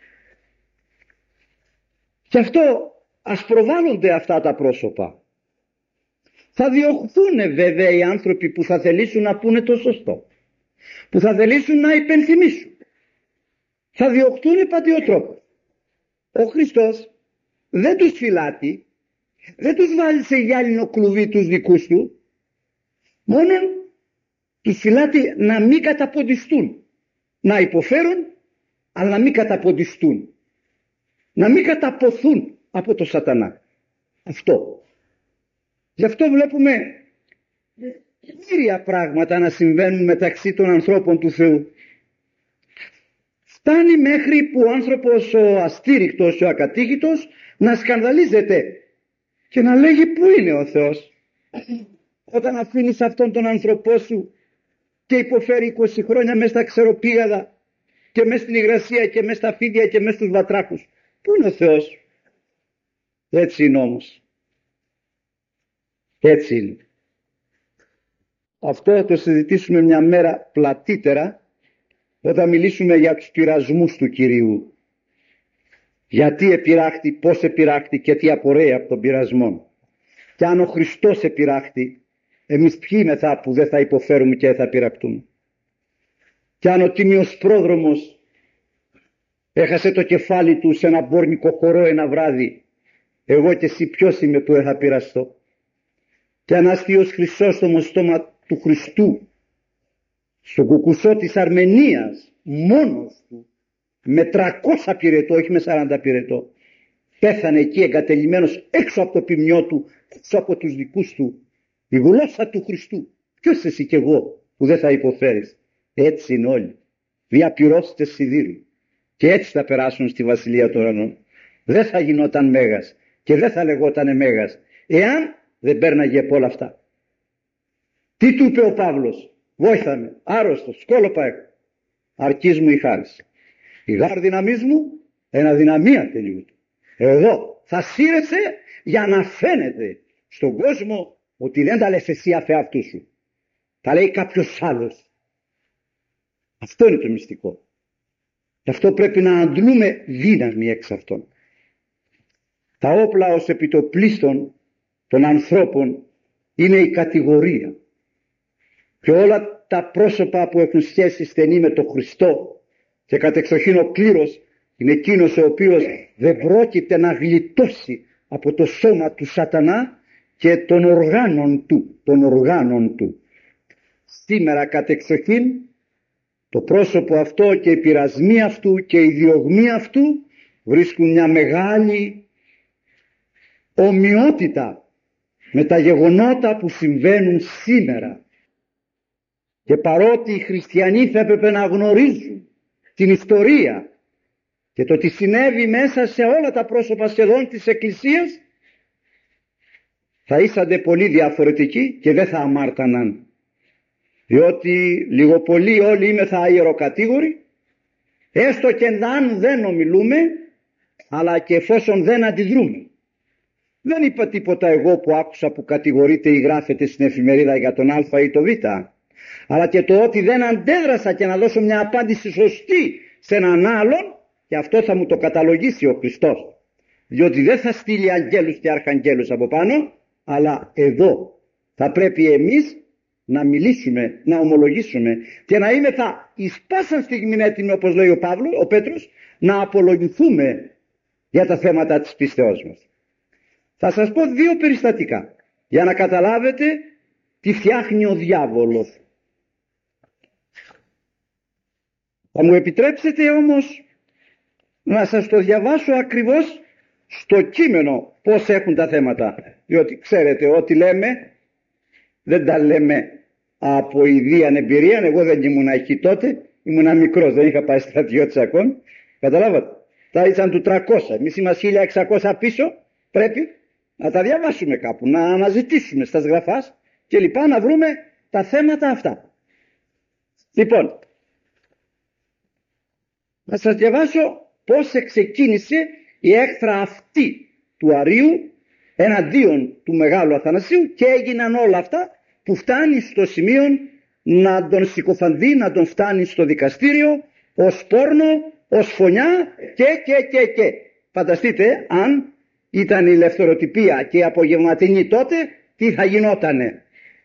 Γι' αυτό ας προβάλλονται αυτά τα πρόσωπα. Θα διωχθούν βέβαια οι άνθρωποι που θα θελήσουν να πούνε το σωστό, που θα θελήσουν να υπενθυμίσουν. Θα διωχθούν πατιοτρόπους. Ο Χριστός δεν τους φυλάτει, δεν τους βάλει σε γυάλινο κλουβί τους δικούς του, μόνο τους φυλάτει να μην καταποντιστούν, να υποφέρουν αλλά να μην καταποντιστούν, να μην καταποθούν από το σατανά. Αυτό. Γι' αυτό βλέπουμε κύρια πράγματα να συμβαίνουν μεταξύ των ανθρώπων του Θεού. Φτάνει μέχρι που ο άνθρωπος ο αστήρικτος, ο ακατήχητος να σκανδαλίζεται και να λέγει πού είναι ο Θεός. Όταν αφήνεις αυτόν τον άνθρωπό σου και υποφέρει 20 χρόνια μέσα στα ξεροπήγαδα και μέσα στην υγρασία και μέσα στα φίδια και μέσα στους βατράχους, πού είναι ο Θεός? Έτσι είναι όμως. Έτσι είναι. Αυτό θα το συζητήσουμε μια μέρα πλατύτερα όταν μιλήσουμε για τους πειρασμούς του Κυρίου. Γιατί επειράχτη, πώς επειράχτη και τι απορρέει από τον πειρασμό. Και αν ο Χριστός επειράχτη, εμείς ποιοι μεθά που δεν θα υποφέρουμε και δεν θα πειρακτούμε. Και αν ο τίμιος πρόδρομος έχασε το κεφάλι του σε ένα μπόρνικο χορό ένα βράδυ, εγώ και εσύ ποιος είμαι που δεν θα πειραστώ. Και αν αστείος Χρυσόστομος στόμα του Χριστού στο κουκουσό της Αρμενίας μόνος του με 300 πυρετό, όχι με 40 πυρετό, πέθανε εκεί εγκατελειμμένος έξω από το ποιμνιό του, έξω από τους δικούς του, η γλώσσα του Χριστού. Ποιος εσύ και εγώ που δεν θα υποφέρεις? Έτσι είναι όλοι, διαπυρώστες σιδήρου, και έτσι θα περάσουν στη Βασιλεία των Ουρανών. Δεν θα γινόταν μέγας και δεν θα λεγότανε μέγας εάν δεν πέρναγε από όλα αυτά. Τι του είπε ο Παύλος? Βόηθαμε, άρρωστος, σκόλοπα έχω, αρκείς μου η χάρις. Η γάρ δυναμής μου εν αδυναμία τελειούται. Εδώ θα σύρεσαι για να φαίνεται στον κόσμο ότι δεν τα λες εσύ αφ' εαυτού σου. Τα λέει κάποιος άλλος. Αυτό είναι το μυστικό. Γι' αυτό πρέπει να αντλούμε δύναμη εξ αυτών. Τα όπλα ως επιτοπλίστων των ανθρώπων είναι η κατηγορία. Και όλα τα πρόσωπα που έχουν σχέση στενή με τον Χριστό και κατεξοχήν ο κλήρος είναι εκείνος ο οποίος δεν πρόκειται να γλιτώσει από το σώμα του σατανά και των οργάνων του. Σήμερα κατεξοχήν το πρόσωπο αυτό και οι πειρασμοί αυτού και οι διωγμοί αυτού βρίσκουν μια μεγάλη ομοιότητα με τα γεγονότα που συμβαίνουν σήμερα. Και παρότι οι χριστιανοί θα έπρεπε να γνωρίζουν την ιστορία και το τι συνέβη μέσα σε όλα τα πρόσωπα σχεδόν της Εκκλησίας, θα ήσανται πολύ διαφορετικοί και δεν θα αμάρταναν, διότι λίγο πολύ όλοι είμεθα αεροκατήγοροι, έστω και αν δεν ομιλούμε, αλλά και εφόσον δεν αντιδρούμε. Δεν είπα τίποτα εγώ που άκουσα που κατηγορείται ή γράφεται στην εφημερίδα για τον Α ή το Β, αλλά και το ότι δεν αντέδρασα και να δώσω μια απάντηση σωστή σε έναν άλλον, και αυτό θα μου το καταλογίσει ο Χριστός, διότι δεν θα στείλει αγγέλους και αρχαγγέλους από πάνω, αλλά εδώ θα πρέπει εμείς να μιλήσουμε, να ομολογήσουμε και να είμεθα εις πάσαν στιγμή έτοιμοι, όπως λέει ο Πέτρος, να απολογηθούμε για τα θέματα της πίστεώς μας. Θα σας πω 2 περιστατικά για να καταλάβετε τι φτιάχνει ο διάβολος. Θα μου επιτρέψετε όμως να σας το διαβάσω ακριβώς στο κείμενο πώς έχουν τα θέματα, διότι ξέρετε ό,τι λέμε δεν τα λέμε από ιδία εμπειρία. Εγώ δεν ήμουν εκεί τότε, ήμουν μικρός, δεν είχα πάει στρατιώτης ακόμα, καταλάβατε. Τα ήταν του 300, εμείς είμαστε 1600 πίσω, πρέπει να τα διαβάσουμε κάπου, να αναζητήσουμε στα σγραφάς και λοιπά, να βρούμε τα θέματα αυτά. Λοιπόν, να σας διαβάσω πώς ξεκίνησε η έχθρα αυτή του Αρείου εναντίον του Μεγάλου Αθανασίου και έγιναν όλα αυτά που φτάνει στο σημείο να τον συκοφαντεί, να τον φτάνει στο δικαστήριο ως πόρνο, ως φωνιά και. Φανταστείτε αν ήταν η ελευθεροτυπία και η απογευματινή τότε, τι θα γινότανε.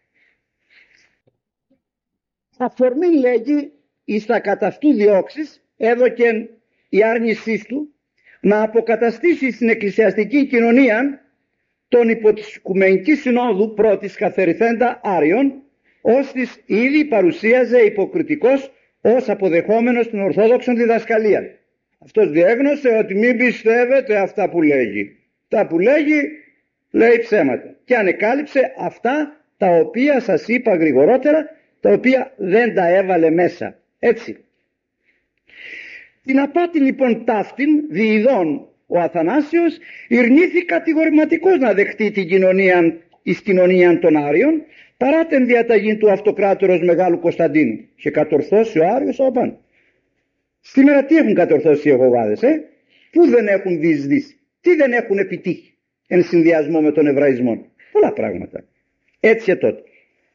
Αφορμή λέγει εις τα κατά αυτού διώξεις έδωκεν η άρνησή του να αποκαταστήσει στην εκκλησιαστική κοινωνία τον υπό της Οικουμενικής Συνόδου πρώτης καθεριθέντα Άριον, ως της ήδη παρουσίαζε υποκριτικός ως αποδεχόμενος την Ορθόδοξον διδασκαλία. Αυτός διέγνωσε ότι μην πιστεύετε αυτά που λέγει. Τα που λέγει, λέει ψέματα. Και ανεκάλυψε αυτά τα οποία σας είπα γρηγορότερα, τα οποία δεν τα έβαλε μέσα. Έτσι. Την απάτη λοιπόν ταύτην διειδών ο Αθανάσιος ειρνήθη κατηγορηματικός να δεχτεί την κοινωνία, εις κοινωνία των Άριων, παρά την διαταγή του αυτοκράτορος Μεγάλου Κωνσταντίνου. Και κατορθώσει ο Άριος από πάνω. Σήμερα τι έχουν κατορθώσει οι Ιεχωβάδες, πού δεν έχουν διεισδύσει, τι δεν έχουν επιτύχει εν συνδυασμό με τον Εβραϊσμό. Πολλά πράγματα. Έτσι και τότε.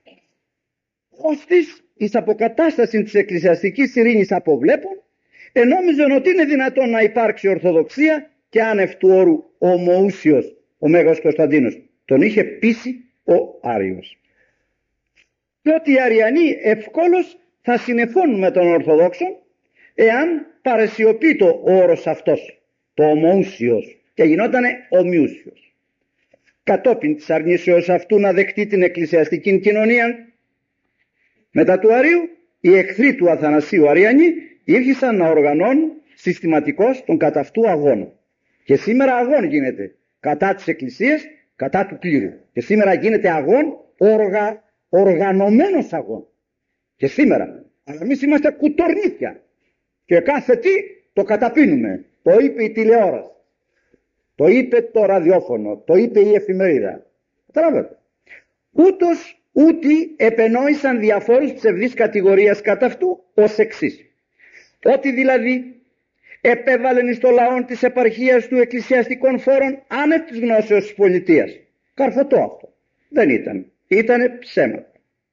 Ώστις εις αποκατάσταση της εκκλησιαστικής ειρήνης αποβλέπων, ενόμιζαν ότι είναι δυνατόν να υπάρξει Ορθοδοξία και άνευ του όρου ομοούσιος ο Μέγας Κωνσταντίνος. Τον είχε πείσει ο Άριος. Και ότι οι Αριανοί ευκόλως θα συνεφώνουν με τον Ορθοδόξο εάν παρεσιωπεί το όρος αυτός, το ομοούσιος, και γινότανε ομοιούσιος. Κατόπιν της αρνήσεως αυτού να δεχτεί την εκκλησιαστική κοινωνία, μετά του Αρείου, οι εχθροί του Αθανασίου Αριανοί ήρχισαν να οργανώνουν συστηματικώς τον κατά αυτού αγώνα. Και σήμερα αγών γίνεται κατά της Εκκλησίας, κατά του κλήρου. Και σήμερα γίνεται αγών, οργανωμένος αγών. Και σήμερα. Αλλά εμείς είμαστε κουτορνίθια. Και κάθε τι το καταπίνουμε. Το είπε η τηλεόραση. Το είπε το ραδιόφωνο. Το είπε η εφημερίδα. Καταλάβατε. Ούτως ούτι επενόησαν διαφόρους ψευδείς κατηγορίας κατά αυτού ως εξής. Ότι δηλαδή επέβαλεν εις το λαόν της επαρχίας του εκκλησιαστικών φόρων άνευ της γνώσεως της πολιτείας. Καρφωτό αυτό. Δεν ήταν. Ήτανε ψέματα.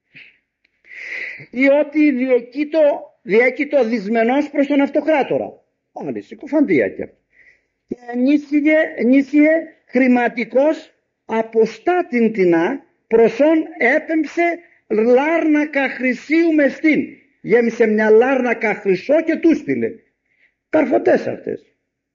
Ή ότι διέκειτο δυσμενός προς τον αυτοκράτορα. Άλλη συκοφαντία κι αυτό. Και ενίσχυε χρηματικός αποστάτην τεινά προσόν έπεμψε λάρνακα χρυσίου μεστήν. Γέμισε μια λάρνακα χρυσό και του στείλε. Καρφωτές αυτές.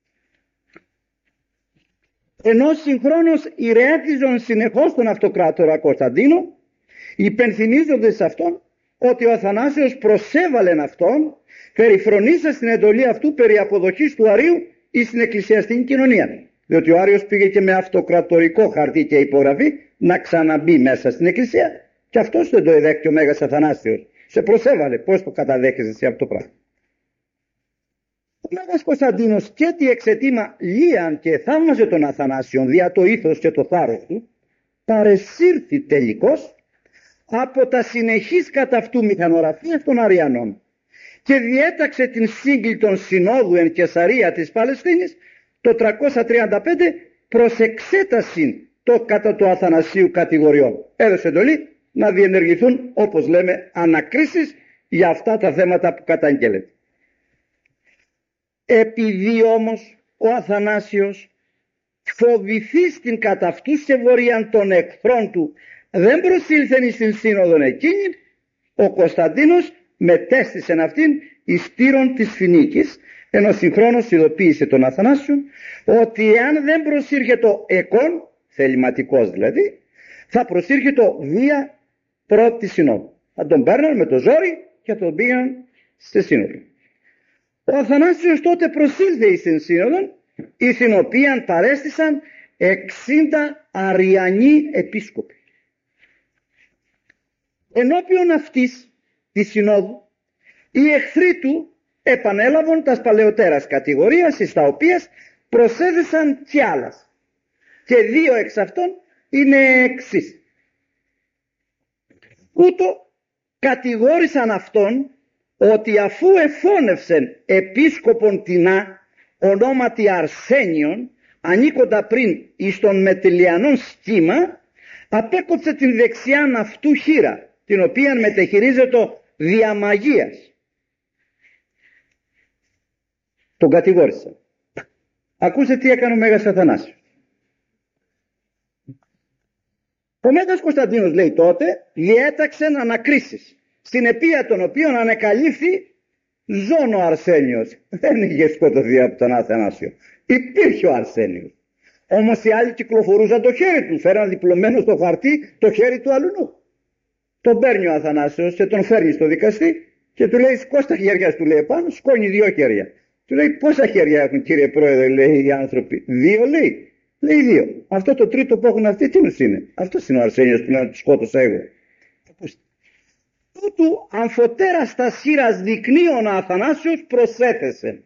Ενώ συγχρόνως ηρέθιζον συνεχώς τον αυτοκράτορα Κωνσταντίνο, υπενθυμίζονται σε αυτόν ότι ο Αθανάσιος προσέβαλεν αυτόν, περιφρονήσα στην εντολή αυτού περί αποδοχής του Αρείου ή στην εκκλησιαστική κοινωνία. διότι ο Άριος πήγε και με αυτοκρατορικό χαρτί και υπογραφή να ξαναμπεί μέσα στην εκκλησία, και αυτός δεν το εδέχτηκε ο Μέγας Αθανάσιος. Σε προσέβαλε. Πώς το καταδέχεσαι εσύ αυτό το πράγμα? Ο Μέγας Κωνσταντίνος και τι εξαιτήμα λίαν και θαύμαζε τον Αθανάσιον δια το ήθος και το θάρρος του, παρεσύρθη τελικώς από τα συνεχής κατά αυτού μηχανογραφίας των Αριανών και διέταξε την σύγκλιτον συνόδου εν Καισαρία της Παλαιστίνης το 335 προς εξέταση το κατά του Αθανασίου κατηγοριών. Έδωσε εντολή να διενεργηθούν, όπως λέμε, ανακρίσεις για αυτά τα θέματα που καταγγέλλεται. Επειδή όμως ο Αθανάσιος φοβηθεί στην κατά αυτού σε βορείαν των εχθρών του δεν προσήλθεν στην σύνοδον εκείνη, ο Κωνσταντίνος μετέστησεν αυτήν εις Τύρον της Φινίκης, ενώ συγχρόνως ειδοποίησε τον Αθανάσιο ότι εάν δεν προσήρχεται εκών, θεληματικός δηλαδή, θα προσήρχεται βία πρώτη συνόδου. Θα τον παίρναν με το ζόρι και τον πήγαν στη σύνοδο. Ο Αθανάσιος τότε προσήλθε εις την σύνοδο, εις την οποία παρέστησαν 60 Αριανοί επίσκοποι. Ενώπιον αυτής της συνόδου οι εχθροί του επανέλαβαν τας παλαιότερας κατηγορίας, εις τα οποίας προσέδεσαν κι άλλας, και δύο εξ αυτών είναι εξής. Ούτω κατηγόρησαν αυτόν ότι αφού εφώνευσεν επίσκοπον τινά ονόματι Αρσένιον, ανήκοντα πριν εις τον μετελιανόν σχήμα, απέκοψε την δεξιάν αυτού χείρα, την οποία μετεχειρίζεται δια μαγείας. Τον κατηγόρησαν. Ακούστε τι έκανε ο Μέγας Αθανάσιος. Ο Μέγας Κωνσταντίνος, λέει, τότε διέταξε ανακρίσεις, στην επία των οποίων ανεκαλύφθη ζών ο Αρσένιος. Δεν είχε σκοτωθεί από τον Αθανάσιο. Υπήρχε ο Αρσένιος. Όμως οι άλλοι κυκλοφορούσαν το χέρι του, φέραν διπλωμένο στο χαρτί το χέρι του αλλού. Τον παίρνει ο Αθανάσιος και τον φέρνει στο δικαστή και του λέει: σηκώ τα χέρια του, λέει, πάνω, σκόνει δύο χέρια. Του λέει: πόσα χέρια έχουν, κύριε Πρόεδρε, λέει, οι άνθρωποι? Δύο, λέει. Λέει δύο. Αυτό το τρίτο που έχουν αυτοί, τι νους είναι? Αυτός είναι ο Αρσένιος που να του σκότωσα εγώ. Τούτου αμφωτέρα στα χείρας δεικνύων ο Αθανάσιος προσέθεσε.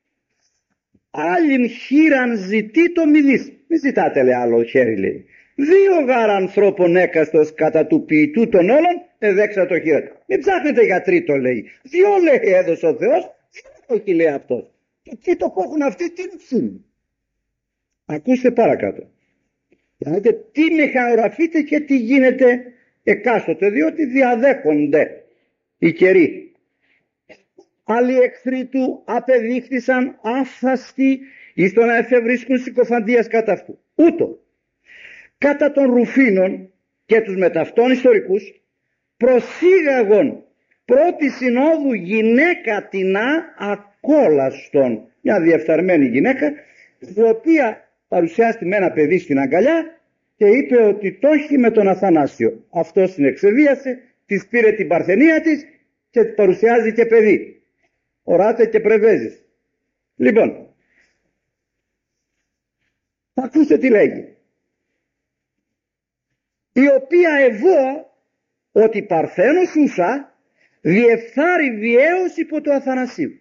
Άλλην χείραν ζητεί το μιλής. Μη ζητάτε, λέει, άλλο χέρι, λέει. Δύο γάρα ανθρώπων έκαστος κατά του ποιητού των όλων εδέξα το χείρα. Μην ψάχνετε για τρίτο, λέει. Δύο, λέει, έδωσε ο Θεός. Όχι, λέει αυτός. Και τρίτο που έχουν αυτοί, τι είναι? Ακούστε παρακάτω. Για να δείτε τι μηχανογραφείτε και τι γίνεται εκάστοτε, διότι διαδέχονται οι καιροί. Άλλοι εχθροί του απεδείχθησαν άφθαστοι εις το να εφευρίσκουν συκοφαντίας κατά αυτού. Ούτω κατά των Ρουφίνων και τους μεταυτών ιστορικούς προσήγαγον πρώτη συνόδου γυναίκα τινά ακόλαστον, μια διεφθαρμένη γυναίκα, η οποία παρουσιάστηκε με ένα παιδί στην αγκαλιά και είπε ότι το έχει με τον Αθανάσιο. Αυτός την εξεβίασε, της πήρε την παρθενία της και παρουσιάζει και παιδί. Οράτε και πρεβέζεις. Λοιπόν, θα ακούσετε τι λέγει. Η οποία εγώ ότι παρθένος ούσα διεφθάρει βιαίως υπό το Αθανασίου.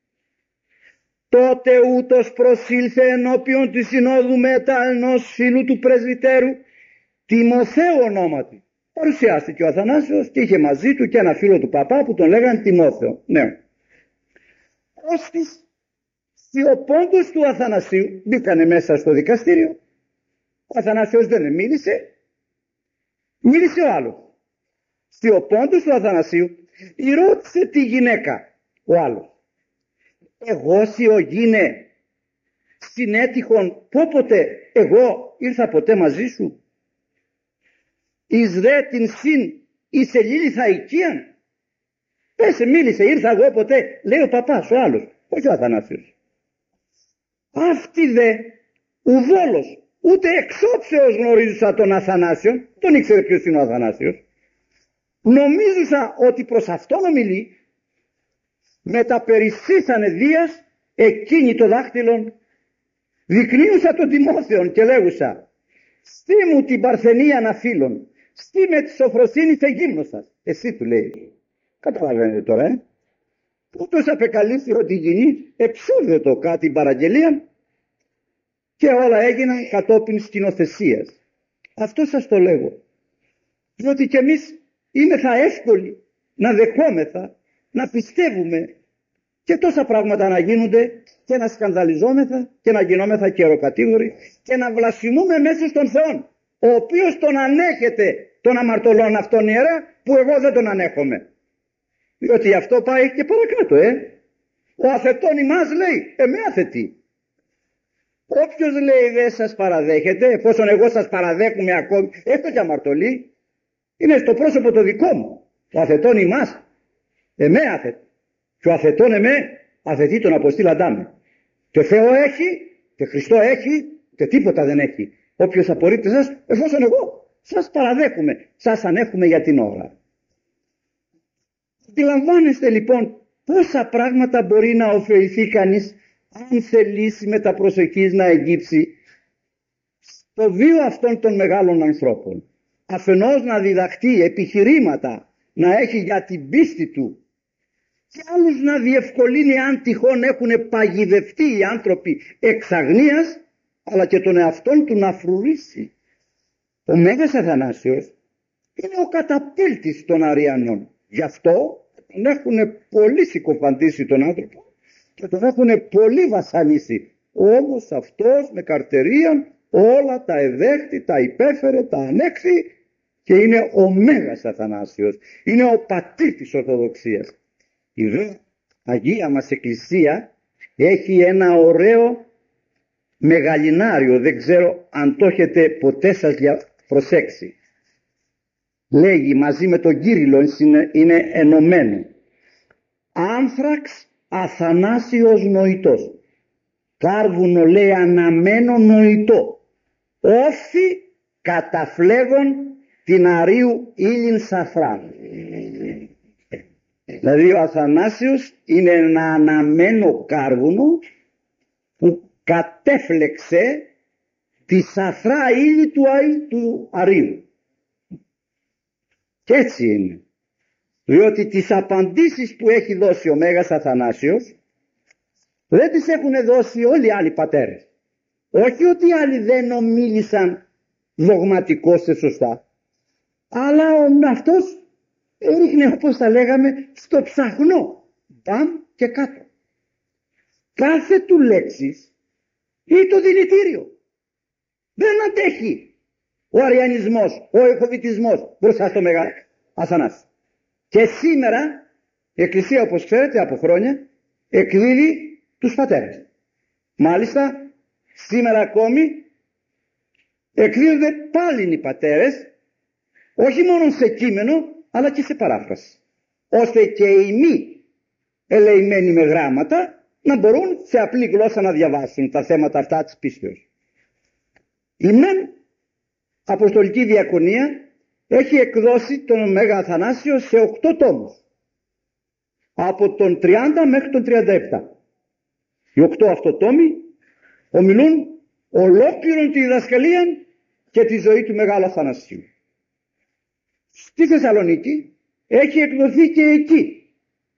Τότε ούτως προσήλθε ενώπιον της συνόδου μετά ενός φίλου του πρεσβυτέρου, Τιμοθέου ονόματι. Παρουσιάστηκε ο Αθανάσιος και είχε μαζί του και ένα φίλο του παπά που τον λέγανε Τιμόθεο. Ναι. Ώστις σιωπώντος του Αθανασίου μπήκανε μέσα στο δικαστήριο. Ο Αθανάσιος δεν μίλησε. Μίλησε ο άλλος. Σιωπώντος του Αθανασίου ρώτησε τη γυναίκα ο άλλος. Εγώ σιωγίνε συνέτυχον πόποτε εγώ ήρθα ποτέ μαζί σου? Εις δε την συν εις ελίληθα οικίαν? Πέσε, μίλησε, ήρθα εγώ ποτέ? Λέει ο παπάς, ο άλλος, όχι ο Αθανάσιος. Αυτή δε ουδόλος ούτε εξόψεως γνωρίζουσα τον Αθανάσιο, τον ήξερε ποιος είναι ο Αθανάσιος. Νομίζουσα ότι προς αυτόν ομιλεί, μεταπερισύσανε δίας εκείνη το δάχτυλον δεικνύουσα τον Τιμόθεον και λέγουσα, στή μου την παρθενία φίλων, στή με τη σοφροσύνη σε γύμνωσας. Εσύ του λέει. Καταλαβαίνετε τώρα, Ούτως απεκαλύφθη ότι γίνει εψούδετο κάτι την παραγγελία και όλα έγιναν κατόπιν σκηνοθεσίας. Αυτό σας το λέγω, διότι κι εμείς είμεθα εύκολοι να δεχόμεθα, να πιστεύουμε και τόσα πράγματα να γίνονται και να σκανδαλιζόμεθα και να γινόμεθα καιροκατήγοροι και να βλασφημούμε μέσα στον Θεό, ο οποίος τον ανέχεται των αμαρτωλών αυτών ιερά, που εγώ δεν τον ανέχομαι. Διότι αυτό πάει και παρακάτω, Ο αθετών ημάς λέει, εμέ αθετή. Όποιος λέει δεν σας παραδέχεται, εφόσον εγώ σας παραδέχομαι ακόμη, έστω και αμαρτωλή, είναι στο πρόσωπο το δικό μου. Ο αθετών ημάς, εμέ αθετή. Και ο αθετών εμέ αθετή τον αποστήλαντά με. Και Θεό έχει, και Χριστό έχει, και τίποτα δεν έχει. Όποιος απορρίπτει σας, εφόσον εγώ σας παραδέχομαι, σας ανέχουμε για την ώρα. Αντιλαμβάνεστε λοιπόν πόσα πράγματα μπορεί να ωφεληθεί κανείς αν θελήσει με τα προσοχής να εγγύψει στο βίο αυτών των μεγάλων ανθρώπων. Αφενός να διδαχτεί επιχειρήματα να έχει για την πίστη του και άλλους να διευκολύνει αν τυχόν έχουν παγιδευτεί οι άνθρωποι εξ αγνίας, αλλά και τον εαυτόν του να φρουρήσει. Ο Μέγας Αθανάσιος είναι ο καταπέλτης των Αριανών. Γι' αυτό τον έχουν πολύ συκοφαντήσει τον άνθρωπο και τον έχουν πολύ βασανίσει. Όμως αυτός με καρτερία όλα τα εδέχτη, τα υπέφερε, τα ανέχθη και είναι ο Μέγας Αθανάσιος. Είναι ο πατήρ της Ορθοδοξίας. Η δε Αγία μας Εκκλησία έχει ένα ωραίο μεγαλινάριο, δεν ξέρω αν το έχετε ποτέ σας προσέξει. Λέγει μαζί με τον Κύριλλο, είναι ενωμένο. Άνθραξ Αθανάσιος νοητός. Κάρβουνο λέει αναμένο νοητό. Όφη καταφλέγον την αρίου ήλιν σαφράν. Δηλαδή ο Αθανάσιος είναι ένα αναμένο κάρβουνο που κατέφλεξε τη σαφρά ύλη του αρίου. Και έτσι είναι. Διότι τις απαντήσεις που έχει δώσει ο Μέγας Αθανάσιος δεν τις έχουν δώσει όλοι οι άλλοι πατέρες. Όχι ότι οι άλλοι δεν ομίλησαν δογματικώς και σωστά, αλλά αυτός έριχνε, όπως τα λέγαμε, στο ψαχνό, μπαμ και κάτω. Κάθε του λέξης ή το δηλητήριο. Δεν αντέχει ο αριανισμός, ο εχοβητισμός μπροστά στο Μέγα Αθανάσιο. Και σήμερα η Εκκλησία, όπως ξέρετε από χρόνια, εκδίδει τους πατέρες. Μάλιστα σήμερα ακόμη εκδίδονται πάλι οι πατέρες, όχι μόνο σε κείμενο αλλά και σε παράφραση, ώστε και οι μη ελεημένοι με γράμματα να μπορούν σε απλή γλώσσα να διαβάσουν τα θέματα αυτά της πίστεως. Η μεν Αποστολική Διακονία έχει εκδώσει τον Μέγα Αθανάσιο σε 8 τόμους, από τον 30 μέχρι τον 37. Οι 8 αυτοτόμοι ομιλούν ολόκληρον τη διδασκαλία και τη ζωή του Μεγάλου Αθανασίου. Στη Θεσσαλονίκη έχει εκδοθεί και εκεί,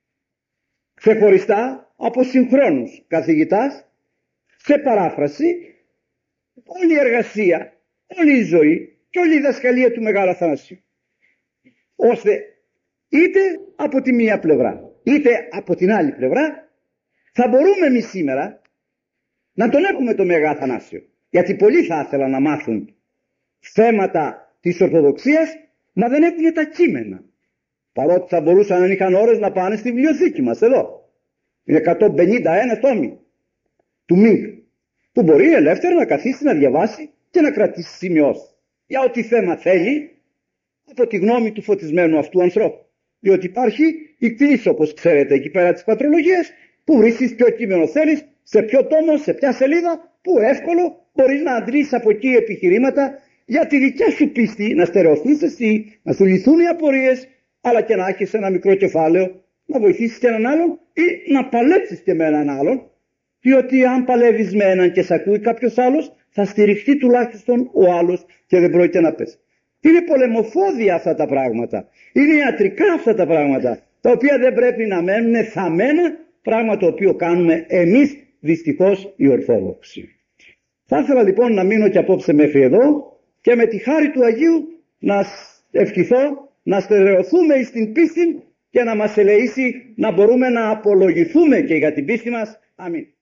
ξεχωριστά από συγχρόνους καθηγητάς, σε παράφραση, όλη η εργασία, όλη η ζωή και όλη η διδασκαλία του Μεγάλου Αθανασίου. Ώστε είτε από τη μία πλευρά είτε από την άλλη πλευρά θα μπορούμε εμείς σήμερα να τον έχουμε το Μέγα Αθανάσιο. Γιατί πολλοί θα ήθελαν να μάθουν θέματα της Ορθοδοξίας, μα δεν έχουν τα κείμενα. Παρότι θα μπορούσαν αν είχαν ώρες να πάνε στη βιβλιοθήκη μας εδώ. Είναι 151 τόμοι του ΜΙΓ, που μπορεί ελεύθερα να καθίσει να διαβάσει και να κρατήσει σημειώσεις για ό,τι θέμα θέλει από τη γνώμη του φωτισμένου αυτού ανθρώπου. Διότι υπάρχει η κτήση, όπως ξέρετε, εκεί πέρα της πατρολογίας, που βρίσκεις ποιο κείμενο θέλεις, σε ποιο τόμο, σε ποια σελίδα, που εύκολο μπορείς να αντλήσεις από εκεί επιχειρήματα για τη δικιά σου πίστη, να στερεωθείς εσύ, να σου λυθούν οι απορίες, αλλά και να έχεις ένα μικρό κεφάλαιο, να βοηθήσεις και έναν άλλον ή να παλέψεις και με έναν άλλον, Διότι αν παλεύεις με έναν και σ' ακούει κάποιος άλλος, θα στηριχτεί τουλάχιστον ο άλλος και δεν πρόκειται να πέσει. Είναι πολεμοφόδια αυτά τα πράγματα. Είναι ιατρικά αυτά τα πράγματα, τα οποία δεν πρέπει να μένουν θαμμένα, πράγμα το οποίο κάνουμε εμείς δυστυχώς οι Ορθόδοξοι. Θα ήθελα λοιπόν να μείνω και απόψε μέχρι εδώ και με τη χάρη του Αγίου να ευχηθώ να στερεωθούμε στην πίστη και να μας ελεήσει να μπορούμε να απολογηθούμε και για την πίστη μας. Αμήν.